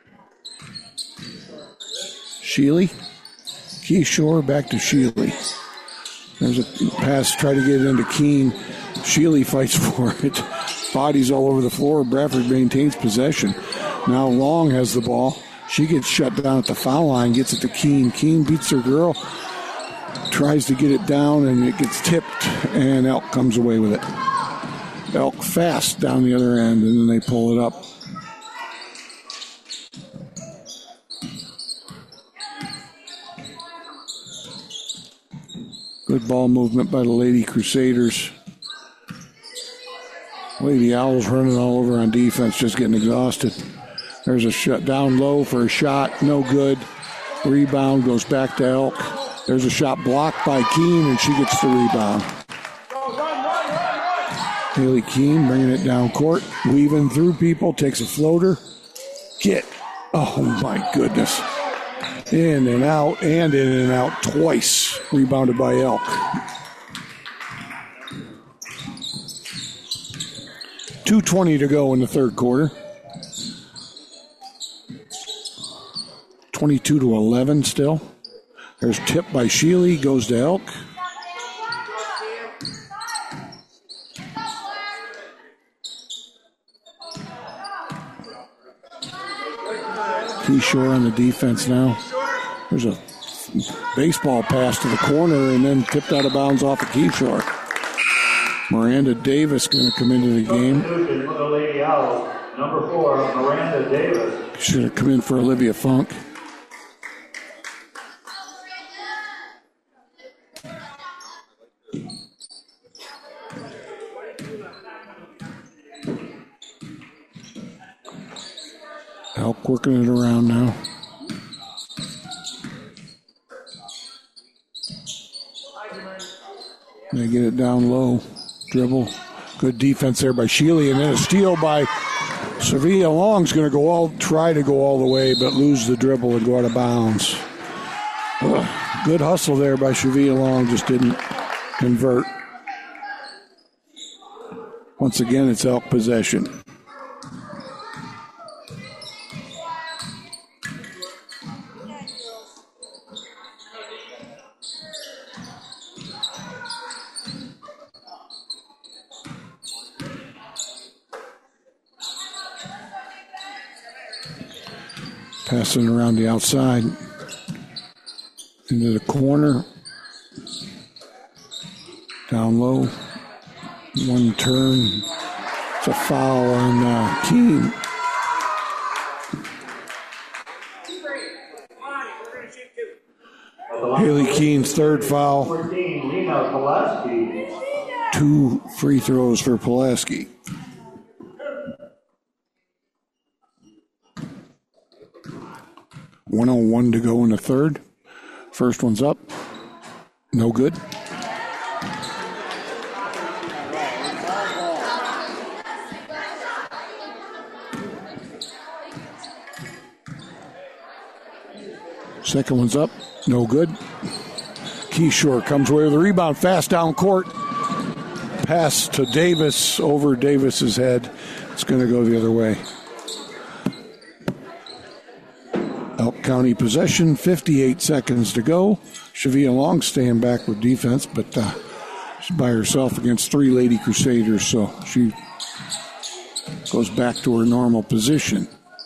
Speaker 2: Sheely. Keyshore back to Sheely. There's a pass, try to get it into Keene. Sheely fights for it. Bodies all over the floor. Bradford maintains possession. Now Long has the ball. She gets shut down at the foul line, gets it to Keene. Keene beats her girl. Tries to get it down, and it gets tipped, and Elk comes away with it. Elk fast down the other end, and then they pull it up. Good ball movement by the Lady Crusaders. Lady Owls running all over on defense, just getting exhausted. There's a shot down low for a shot, no good. Rebound goes back to Elk. There's a shot blocked by Keene, and she gets the rebound. Haley Keene bringing it down court, weaving through people, takes a floater. Oh my goodness. In and out, and in and out twice. Rebounded by Elk. 2:20 to go in the third quarter. 22-11 still. There's tip by Sheely, goes to Elk. Keyshore on the defense now. There's a baseball pass to the corner and then tipped out of bounds off of Keyshore. Miranda Davis going to come into the game.
Speaker 3: The Lady Owls, number 4, Miranda Davis.
Speaker 2: Should have come in for Olivia Funk. Elk working it around now. They get it down low. Dribble. Good defense there by Sheely. And then a steal by Sevilla Long's going to try to go all the way, but lose the dribble and go out of bounds. Good hustle there by Sevilla Long. Just didn't convert. Once again, it's Elk possession. Passing around the outside into the corner. Down low. One turn. It's a foul on Keene. Haley Keene's third foul.
Speaker 3: 14, Lena Pulaski.
Speaker 2: 2 free throws for Pulaski. .101 to go in the third. First one's up. No good. Second one's up. No good. Keyshore comes away with a rebound. Fast down court. Pass to Davis over Davis's head. It's going to go the other way. Elk County possession, 58 seconds to go. Shavia Long staying back with defense, but she's by herself against 3 Lady Crusaders, so she goes back to her normal position.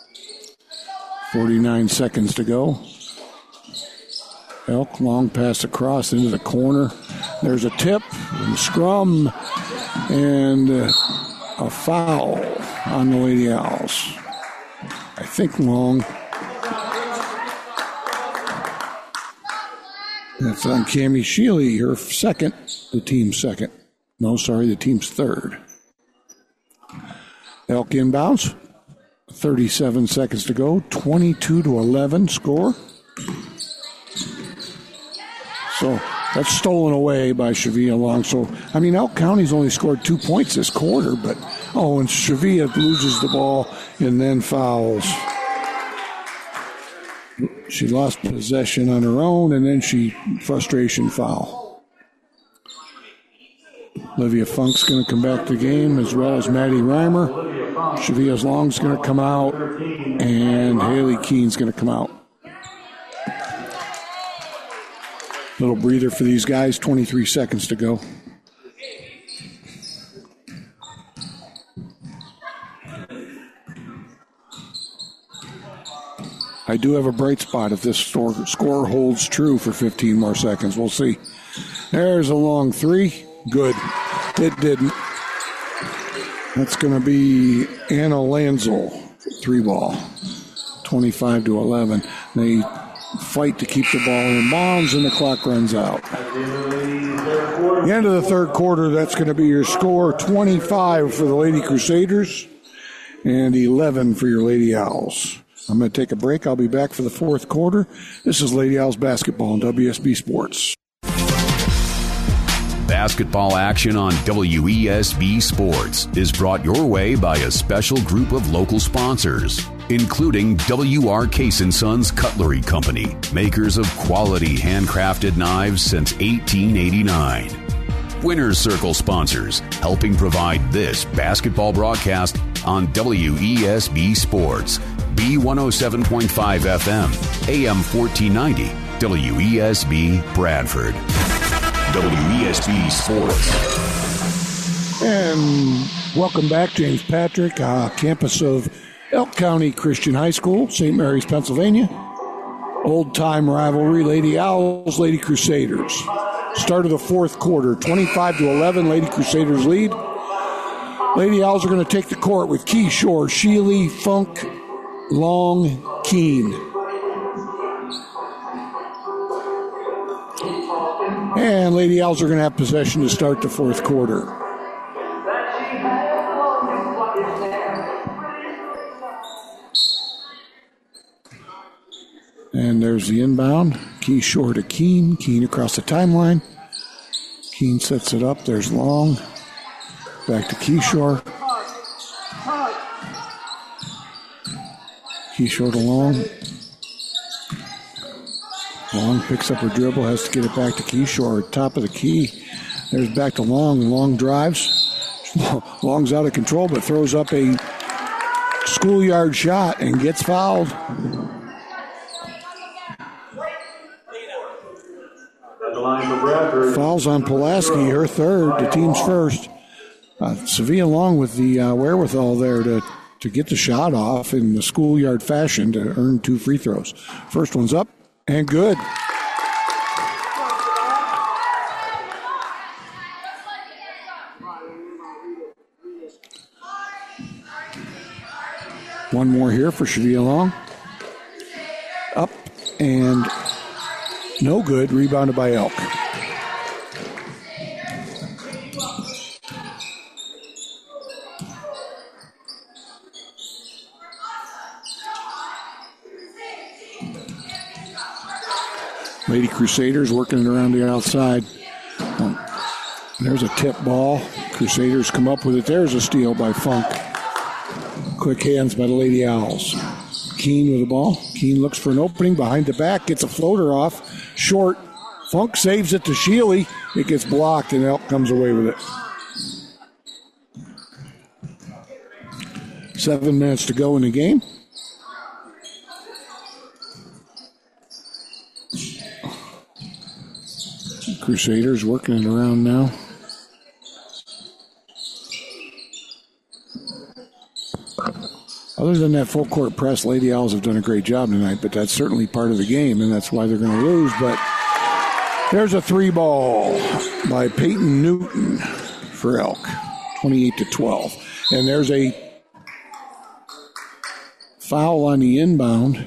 Speaker 2: 49 seconds to go. Elk long pass across into the corner. There's a tip and scrum and a foul on the Lady Owls. I think Long. That's on Cammie Sheely, her second, the team's second. No, sorry, the team's third. Elk inbounds. 37 seconds to go. 22-11 score. So that's stolen away by Shavia Long. So, I mean, Elk County's only scored 2 points this quarter, but, and Shavia loses the ball and then fouls. She lost possession on her own, and then frustration foul. Olivia Funk's going to come back to the game, as well as Maddie Reimer. Shavia Long's going to come out, and Haley Keene's going to come out. Little breather for these guys, 23 seconds to go. I do have a bright spot if this score holds true for 15 more seconds. We'll see. There's a long three. Good. It didn't. That's going to be Anna Lanzel, 3-ball, 25-11. They fight to keep the ball in bounds, and the clock runs out. The end of the third quarter, that's going to be your score, 25 for the Lady Crusaders and 11 for your Lady Owls. I'm going to take a break. I'll be back for the fourth quarter. This is Lady Owls basketball on WSB Sports.
Speaker 1: Basketball action on WESB Sports is brought your way by a special group of local sponsors, including W.R. Case & Sons Cutlery Company, makers of quality handcrafted knives since 1889. Winner's Circle sponsors, helping provide this basketball broadcast on WESB Sports. B107.5 FM, AM 1490, WESB Bradford. WESB Sports.
Speaker 2: And welcome back, James Patrick, campus of Elk County Christian High School, St. Mary's, Pennsylvania. Old-time rivalry, Lady Owls, Lady Crusaders. Start of the fourth quarter, 25-11, Lady Crusaders lead. Lady Owls are going to take the court with Key Shore, Sheely, Funk, Long, Keene. And Lady Owls are going to have possession to start the fourth quarter. And there's the inbound. Key Shore to Keene. Keene across the timeline. Keene sets it up. There's Long. Back to Key Shore. Key Shore to Long. Long picks up her dribble, has to get it back to Key Shore. Top of the key. There's back to Long. Long drives. Long's out of control, but throws up a schoolyard shot and gets fouled. Fouls on Pulaski, her third, the team's first. Sevilla Long with the wherewithal there to get the shot off in the schoolyard fashion to earn 2 free throws. First one's up and good. One more here for Sevilla Long. Up and no good, rebounded by Elk. Lady Crusaders working it around the outside. There's a tip ball. Crusaders come up with it. There's a steal by Funk. Quick hands by the Lady Owls. Keene with the ball. Keene looks for an opening behind the back. Gets a floater off. Short. Funk saves it to Sheely. It gets blocked and Elk comes away with it. 7 minutes to go in the game. Crusaders working it around now. Other than that full court press, Lady Owls have done a great job tonight, but that's certainly part of the game, and that's why they're going to lose. But there's a 3-ball by Peyton Newton for Elk, 28-12. And there's a foul on the inbound.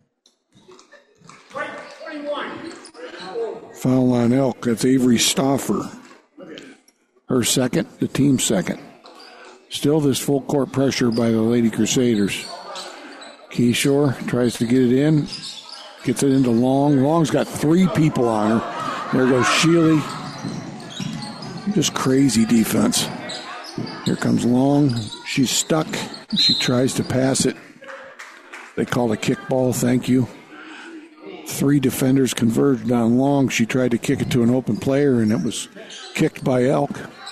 Speaker 2: Foul on Elk. That's Avery Stauffer. Her second, the team's second. Still this full court pressure by the Lady Crusaders. Keyshore tries to get it in. Gets it into Long. Long's got 3 people on her. There goes Sheely. Just crazy defense. Here comes Long. She's stuck. She tries to pass it. They call it a kickball. Thank you. 3 defenders converged on Long. She tried to kick it to an open player, and it was kicked by Elk.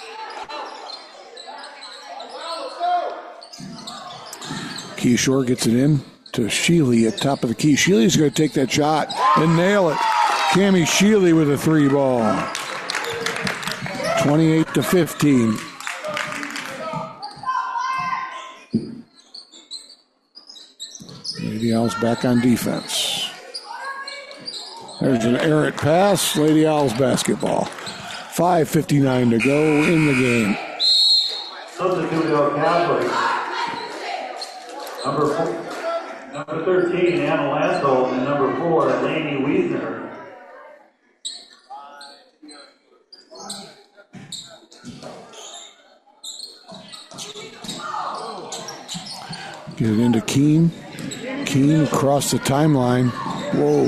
Speaker 2: Keyshore gets it in to Sheely at top of the key. Sheely's going to take that shot and nail it. Cammie Sheely with a 3-ball. 28-15. Lady Owls back on defense. There's an errant pass. Lady Owls basketball. 5:59 to go in the game.
Speaker 3: Substitute Elk Catholic. Number 13, Anna Lansel, and number 4, Lainey Wiesner.
Speaker 2: Get it into Keene. Keene across the timeline. Whoa.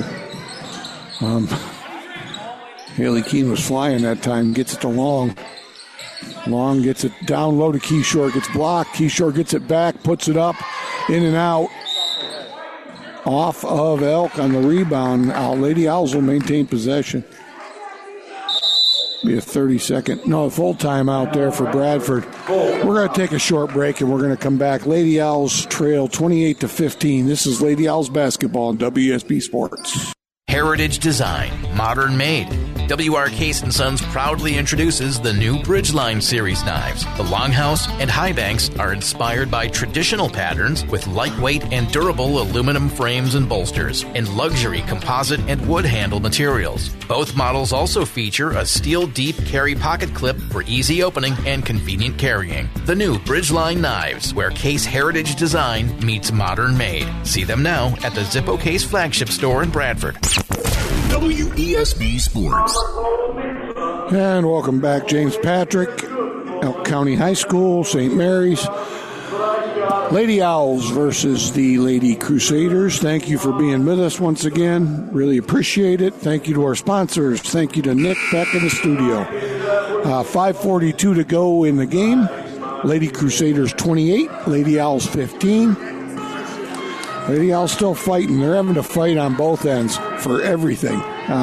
Speaker 2: Haley Keene was flying that time. Gets it to Long. Long gets it down low to Keyshore. Gets blocked. Keyshore gets it back. Puts it up. In and out. Off of Elk on the rebound. Lady Owls will maintain possession. Be a 30-second, no, full timeout there for Bradford. We're going to take a short break, and we're going to come back. Lady Owls trail 28-15. This is Lady Owls basketball on WSB Sports.
Speaker 4: Heritage design, modern made. W.R. Case & Sons proudly introduces the new Bridgeline Series knives. The Longhouse and Highbanks are inspired by traditional patterns with lightweight and durable aluminum frames and bolsters and luxury composite and wood handle materials. Both models also feature a steel deep carry pocket clip for easy opening and convenient carrying. The new Bridgeline knives, where Case heritage design meets modern made. See them now at the Zippo Case flagship store in Bradford.
Speaker 1: WESB Sports.
Speaker 2: And welcome back, James Patrick, Elk County High School, St. Mary's. Lady Owls versus the Lady Crusaders. Thank you for being with us once again. Really appreciate it. Thank you to our sponsors. Thank you to Nick back in the studio. 5:42 to go in the game. Lady Crusaders 28, Lady Owls 15. Lady Owls still fighting. They're having to fight on both ends for everything.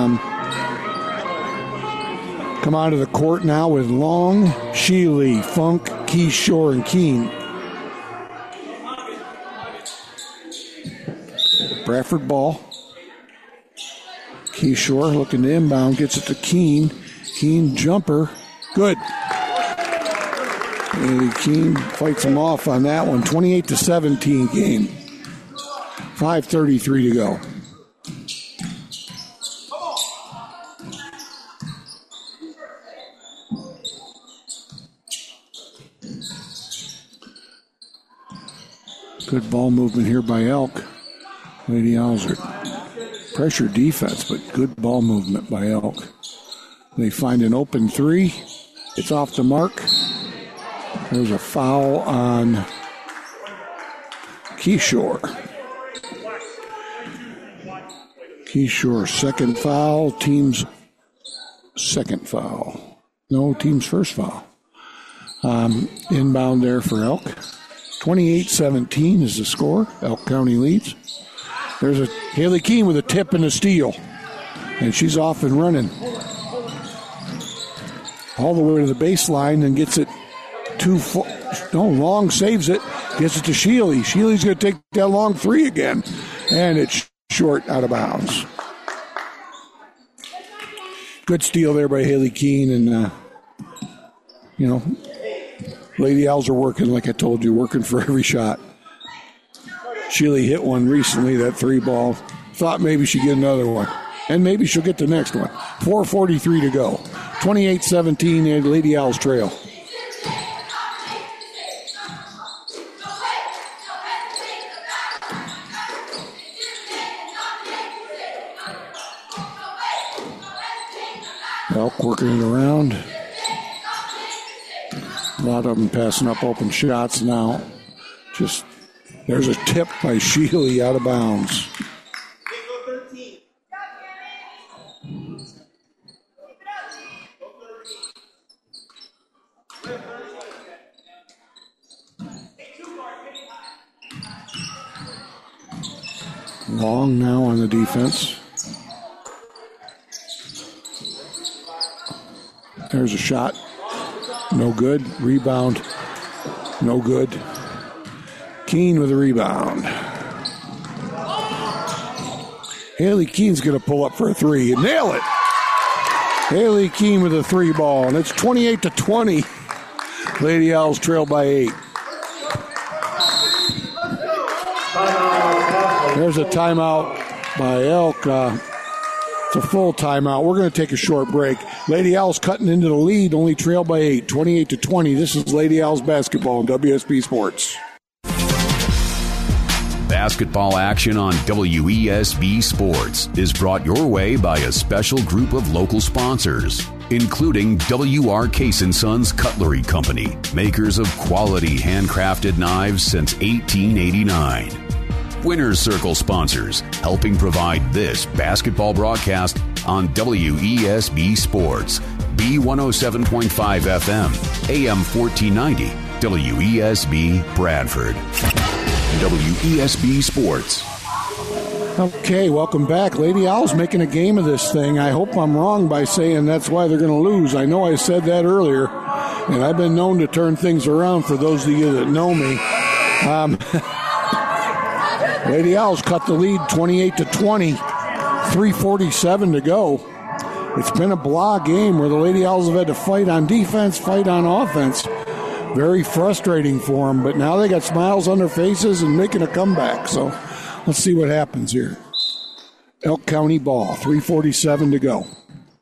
Speaker 2: Come out of the court now with Long, Shealy, Funk, Keyshore, and Keene. Bradford ball. Keyshore looking to inbound, gets it to Keene. Keene jumper. Good. And Keene fights him off on that one. 28-17 game. 5:33 to go. Good ball movement here by Elk. Lady Owls are pressure defense, but good ball movement by Elk. They find an open three. It's off the mark. There's a foul on Keyshore. Keyshore, second foul. Team's second foul. No, team's first foul. Inbound there for Elk. 28-17 is the score. Elk County leads. There's a Haley Keene with a tip and a steal. And she's off and running. All the way to the baseline and gets it Long saves it. Gets it to Shealy. Shealy's going to take that long three again. And it's short out of bounds. Good steal there by Haley Keene. And, Lady Owls are working, like I told you, working for every shot. Shealy hit one recently, that three ball. Thought maybe she'd get another one. And maybe she'll get the next one. 4:43 to go. 28-17 and Lady Owls trail. Elk working it around. A lot of them passing up open shots now. There's a tip by Shealy out of bounds. Long now on the defense. There's a shot. No good. Rebound. No good. Keene with a rebound. Haley Keene's going to pull up for a three and nail it. Haley Keene with a three ball, and it's 28-20. Lady Owls trail by 8. There's a timeout by Elk. It's a full timeout. We're going to take a short break. Lady Owls cutting into the lead, only trail by 8, 28-20. This is Lady Owls basketball on WSB Sports.
Speaker 1: Basketball action on WESB Sports is brought your way by a special group of local sponsors, including W.R. Case & Sons Cutlery Company, makers of quality handcrafted knives since 1889. Winner's Circle sponsors, helping provide this basketball broadcast on WESB Sports, B107.5 FM, AM 1490, WESB Bradford. WESB Sports.
Speaker 2: Okay, welcome back. Lady Owls making a game of this thing. I hope I'm wrong by saying that's why they're going to lose. I know I said that earlier, and I've been known to turn things around for those of you that know me. Lady Owls cut the lead 28-20, 3:47 to go. It's been a blah game where the Lady Owls have had to fight on defense, fight on offense. Very frustrating for them, but now they got smiles on their faces and making a comeback. So let's see what happens here. Elk County ball, 3:47 to go.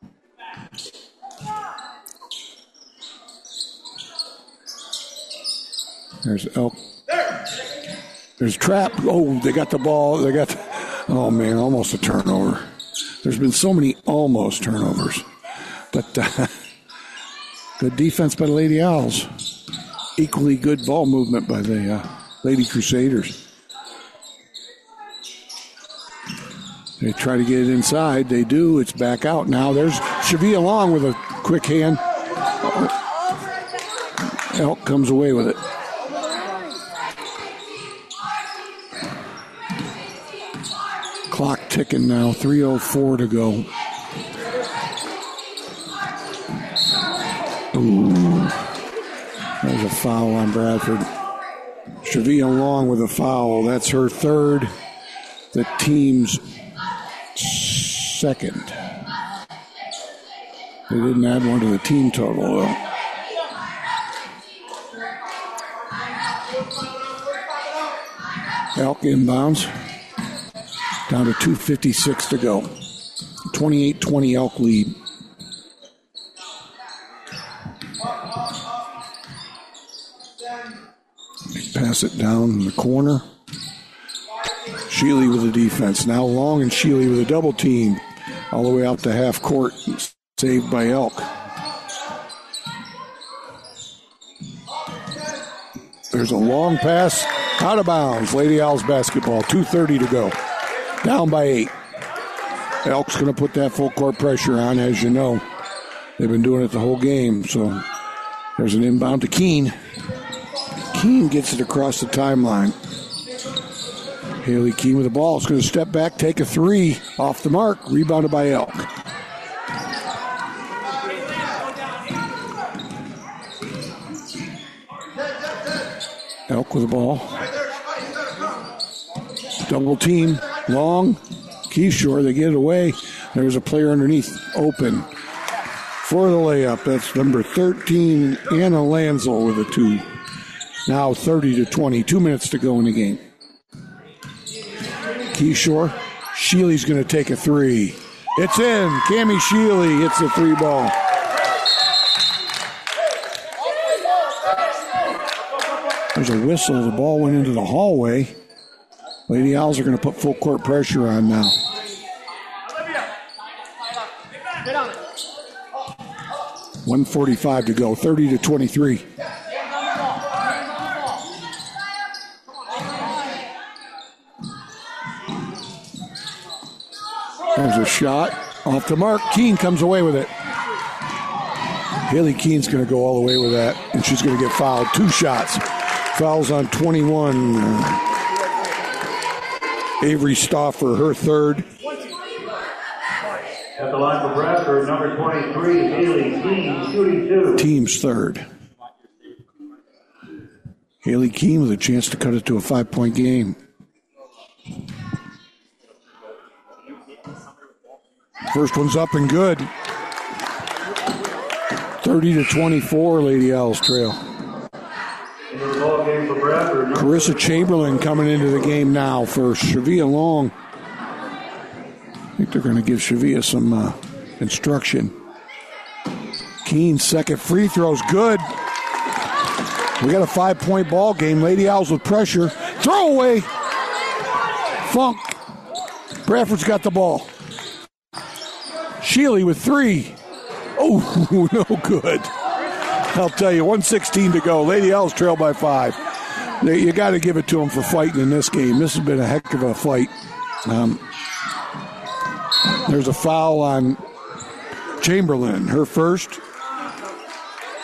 Speaker 2: There's Elk. There's Trap. Oh, they got the ball. Oh, man, almost a turnover. There's been so many almost turnovers. But good defense by the Lady Owls. Equally good ball movement by the Lady Crusaders. They try to get it inside. They do. It's back out now. There's Shavia Long with a quick hand. Elk comes away with it. Clock ticking now. 3:04 to go. Ooh. There's a foul on Bradford. Shavia Long with a foul. That's her third. The team's second. They didn't add one to the team total, though. Elk inbounds. Down to 2:56 to go. 28-20 Elk lead. They pass it down in the corner. Sheely with the defense. Now Long and Sheely with a double team. All the way out to half court. Saved by Elk. There's a long pass. Out of bounds. Lady Owls basketball. 2:30 to go. Down by 8. Elk's going to put that full court pressure on, as you know. They've been doing it the whole game. So there's an inbound to Keene. Keene gets it across the timeline. Haley Keene with the ball. It's going to step back, take a three off the mark. Rebounded by Elk. Elk with the ball. Double team. Long. Keyshore. They get it away. There's a player underneath open for the layup. That's number 13, Anna Lanzel with a two. Now 30-20. 2 minutes to go in the game. Keyshore. Sheely's going to take a three. It's in. Cammie Sheely hits the three ball. There's a whistle. The ball went into the hallway. Lady Owls are going to put full court pressure on now.
Speaker 5: Get on it.
Speaker 2: 1:45 to go. 30-23. There's a shot off the mark. Keene comes away with it. Haley Keene's going to go all the way with that, and she's going to get fouled. 2 shots. Fouls on 21. Avery Stauffer, her third.
Speaker 3: At the line for Bradford, number 23, Haley Keene, shooting 2.
Speaker 2: Team's third. Haley Keene with a chance to cut it to a 5-point game. First one's up and good. 30-24, Lady Owls trail. Carissa Chamberlain coming into the game now for Shavia Long. I think they're going to give Shavia some instruction. Keene's second free throw's good. We got a 5-point ball game. Lady Owls with pressure. Throw away. Funk. Bradford's got the ball. Sheely with 3. Oh, no good. I'll tell you, 1:16 to go. Lady Owls trail by 5. You got to give it to them for fighting in this game. This has been a heck of a fight. There's a foul on Chamberlain, her first.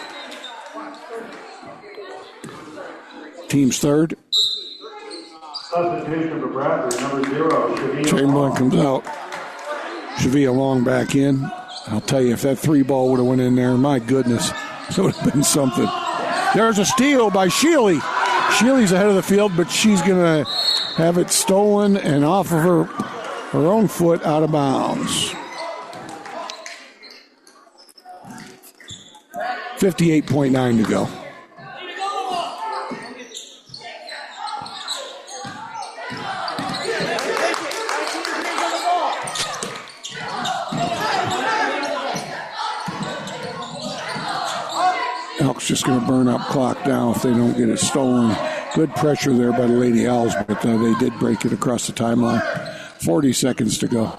Speaker 2: Team's third.
Speaker 3: Substitution for Bradford, number 0, Shavia
Speaker 2: Chamberlain
Speaker 3: Long.
Speaker 2: comes out. Shavia Long back in. I'll tell you, if that 3-ball would have went in there, my goodness, it would have been something. There's a steal by Sheely. Sheely's ahead of the field, but she's going to have it stolen and off of her own foot out of bounds. 58.9 to go. Elk's just going to burn up clock now if they don't get it stolen. Good pressure there by the Lady Owls, but they did break it across the timeline. 40 seconds to go.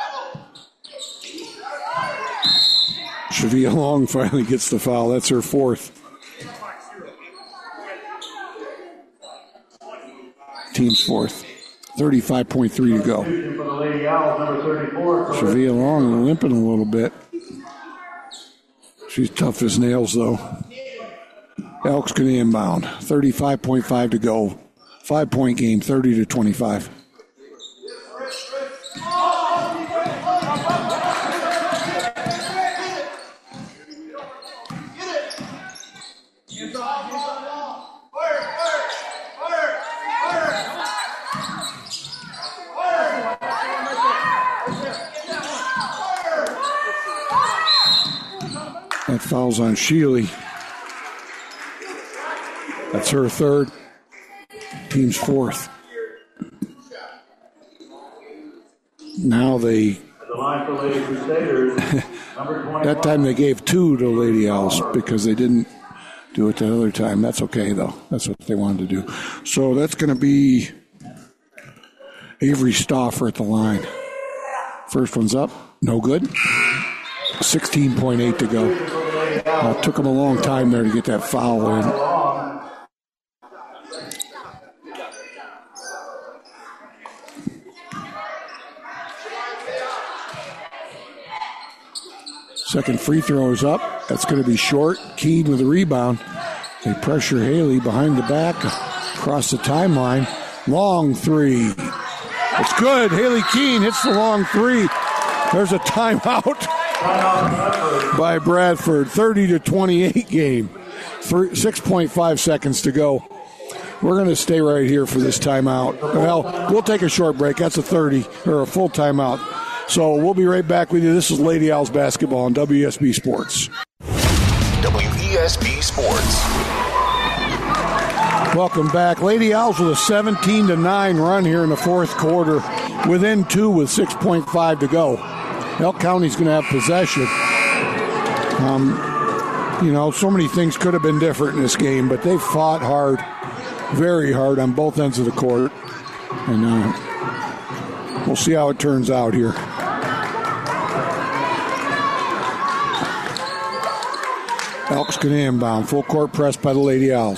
Speaker 2: Shavia Long finally gets the foul. That's her 4th. Team's 4th. 35.3 to go.
Speaker 3: Substitution for the Lady Owls, number 34.
Speaker 2: Shavia Long limping a little bit. She's tough as nails, though. Elk's going to inbound. 35.5 to go. 5-point game, 30-25. That foul's on Sheely. That's her 3rd. Team's 4th. Now they...
Speaker 3: The line for Lady Crusaders, number 21.
Speaker 2: That time they gave 2 to Lady Owls because they didn't do it the other time. That's okay, though. That's what they wanted to do. So that's going to be Avery Stauffer at the line. First one's up. No good. 16.8 to go. Took them a long time there to get that foul in. Second free throw is up. That's going to be short. Keene with a rebound. They pressure Haley behind the back, across the timeline. Long 3. It's good. Haley Keene hits the long 3. There's a timeout by Bradford. 30-28 game. 6.5 seconds to go. We're going to stay right here for this timeout. Well, we'll take a short break. That's a 30 or a full timeout. So we'll be right back with you. This is Lady Owls basketball on WESB Sports.
Speaker 1: WESB Sports.
Speaker 2: Welcome back. Lady Owls with a 17-9 run here in the 4th quarter. Within 2 with 6.5 to go. Elk County's going to have possession. So many things could have been different in this game, but they fought hard, very hard on both ends of the court. And we'll see how it turns out here. Elk's going to inbound. Full court press by the Lady Owls.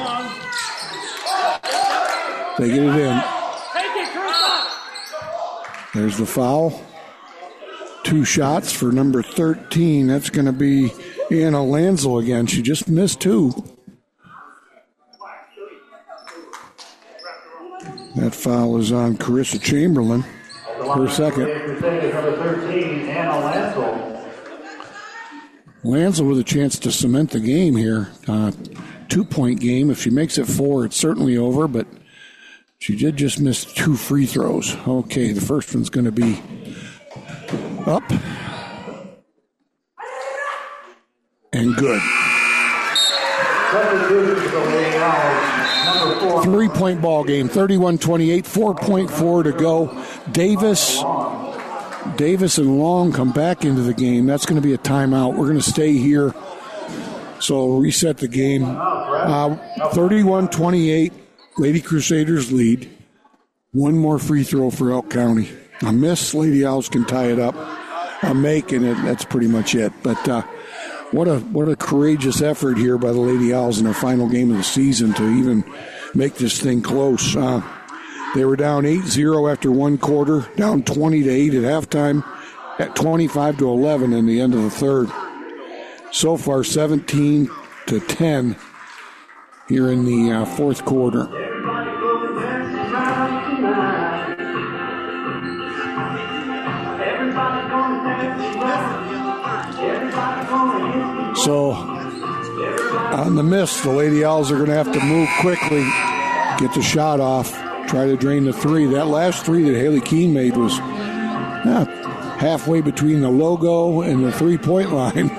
Speaker 2: They get it in. There's the foul. 2 shots for number 13. That's going to be Anna Lansel again. She just missed 2. That foul is on Carissa Chamberlain. Her 2nd.
Speaker 3: Number 13, Anna Lansel.
Speaker 2: Lansel with a chance to cement the game here. 2-point game. If she makes it 4, it's certainly over, but she did just miss 2 free throws. Okay, the first one's going to be up. And good. 3-point ball game. 31-28. 4.4 to go. Davis and Long come back into the game. That's going to be a timeout. We're going to stay here. So we'll reset the game. 31-28. Lady Crusaders lead. 1 more free throw for Elk County. A miss. Lady Owls can tie it up. A make, and that's pretty much it. But what a courageous effort here by the Lady Owls in their final game of the season to even make this thing close. They were down 8-0 after 1 quarter, down 20-8 at halftime, at 25-11 in the end of the 3rd. So far, 17-10 here in the 4th quarter. So, on the miss, the Lady Owls are going to have to move quickly, get the shot off, try to drain the three. That last three that Haley Keene made was halfway between the logo and the three-point line.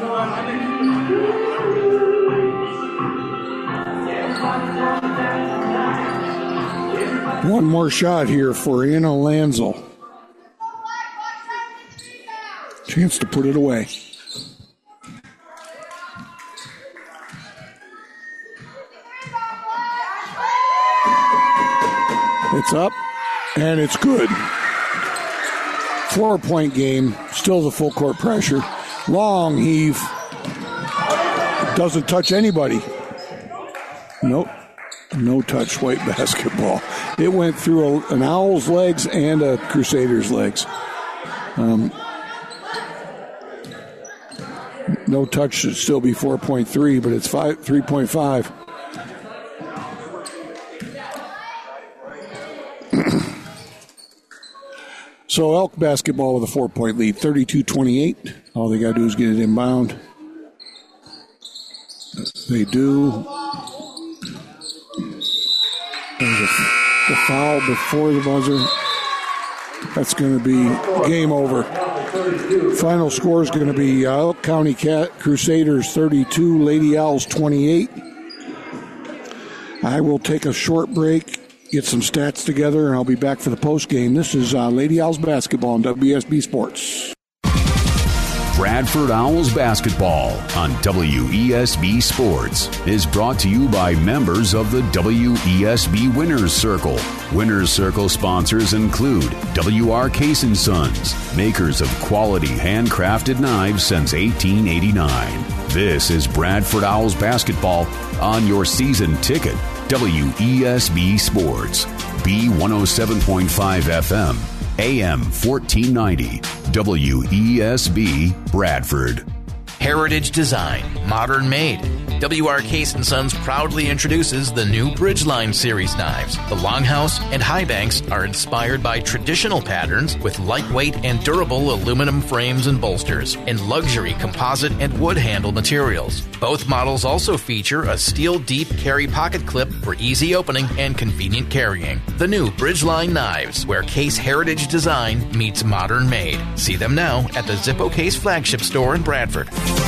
Speaker 2: One more shot here for Anna Lanzel. Chance to put it away. It's up, and it's good. 4-point game, still the full court pressure. Long heave. Doesn't touch anybody. Nope. No touch white basketball. It went through an Owl's legs and a Crusaders' legs. No touch should still be 4.3, but it's 3.5. So Elk basketball with a 4-point lead, 32-28. All they got to do is get it inbound. They do. There's a foul before the buzzer. That's going to be game over. Final score is going to be Elk County Crusaders 32, Lady Owls 28. I will take a short break, get some stats together, and I'll be back for the post game. This is Lady Owls basketball on WESB Sports.
Speaker 1: Bradford Owls basketball on WESB Sports is brought to you by members of the WESB Winners Circle. Winners Circle sponsors include W.R. Case & Sons, makers of quality handcrafted knives since 1889. This is Bradford Owls basketball on your season ticket. WESB Sports, B107.5 FM, AM 1490, WESB Bradford.
Speaker 4: Heritage Design, Modern Made. W.R. Case & Sons proudly introduces the new Bridgeline Series knives. The Longhouse and Highbanks are inspired by traditional patterns with lightweight and durable aluminum frames and bolsters and luxury composite and wood handle materials. Both models also feature a steel deep carry pocket clip for easy opening and convenient carrying. The new Bridgeline knives, where Case Heritage Design meets Modern Made. See them now at the Zippo Case flagship store in Bradford.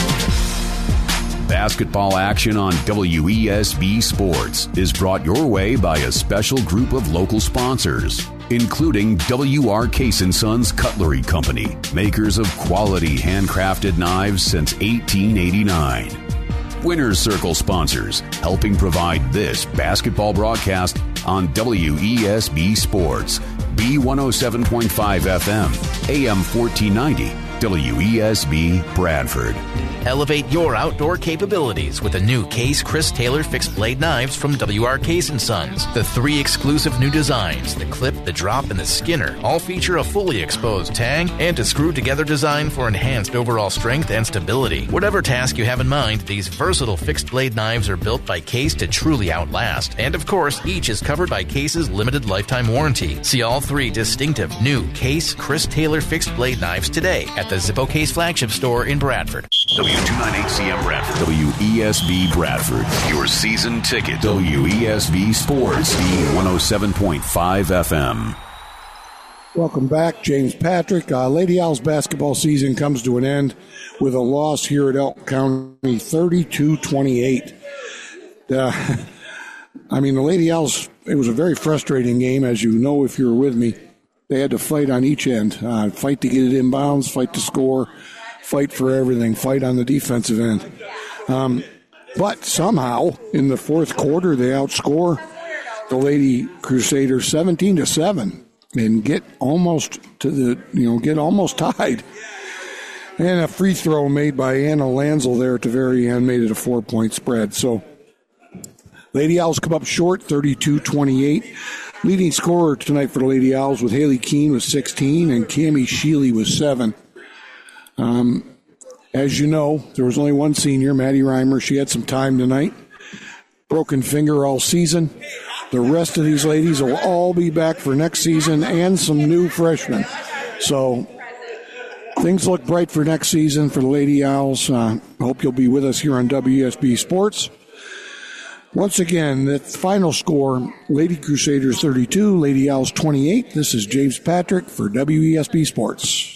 Speaker 1: Basketball action on WESB Sports is brought your way by a special group of local sponsors, including W.R. Case & Sons Cutlery Company, makers of quality handcrafted knives since 1889. Winners Circle sponsors, helping provide this basketball broadcast on WESB Sports, B107.5 FM, AM 1490, WESB Bradford.
Speaker 4: Elevate your outdoor capabilities with the new Case Chris Taylor fixed blade knives from W.R. Case & Sons. The 3 exclusive new designs, the clip, the drop, and the skinner, all feature a fully exposed tang and a screw-together design for enhanced overall strength and stability. Whatever task you have in mind, these versatile fixed blade knives are built by Case to truly outlast. And of course, each is covered by Case's limited lifetime warranty. See all 3 distinctive new Case Chris Taylor fixed blade knives today at the Zippo Case flagship store in Bradford.
Speaker 1: W298CM Bradford. WESB Bradford. Your season ticket. WESB Sports. B107.5 FM.
Speaker 2: Welcome back, James Patrick. Lady Owls basketball season comes to an end with a loss here at Elk County, 32-28. The Lady Owls, it was a very frustrating game, as you know if you were with me. They had to fight on each end, fight to get it inbounds, fight to score, fight for everything, fight on the defensive end. But somehow, in the fourth quarter, they outscore the Lady Crusaders 17-7 and get almost tied. And a free throw made by Anna Lanzel there at the very end made it a 4-point spread. So Lady Owls come up short, 32-28. Leading scorer tonight for the Lady Owls with Haley Keene with 16 and Cammie Sheely with 7. As you know, there was only one senior, Maddie Reimer. She had some time tonight. Broken finger all season. The rest of these ladies will all be back for next season and some new freshmen. So things look bright for next season for the Lady Owls. I hope you'll be with us here on WESB Sports. Once again, the final score, Lady Crusaders 32, Lady Owls 28. This is James Patrick for WESB Sports.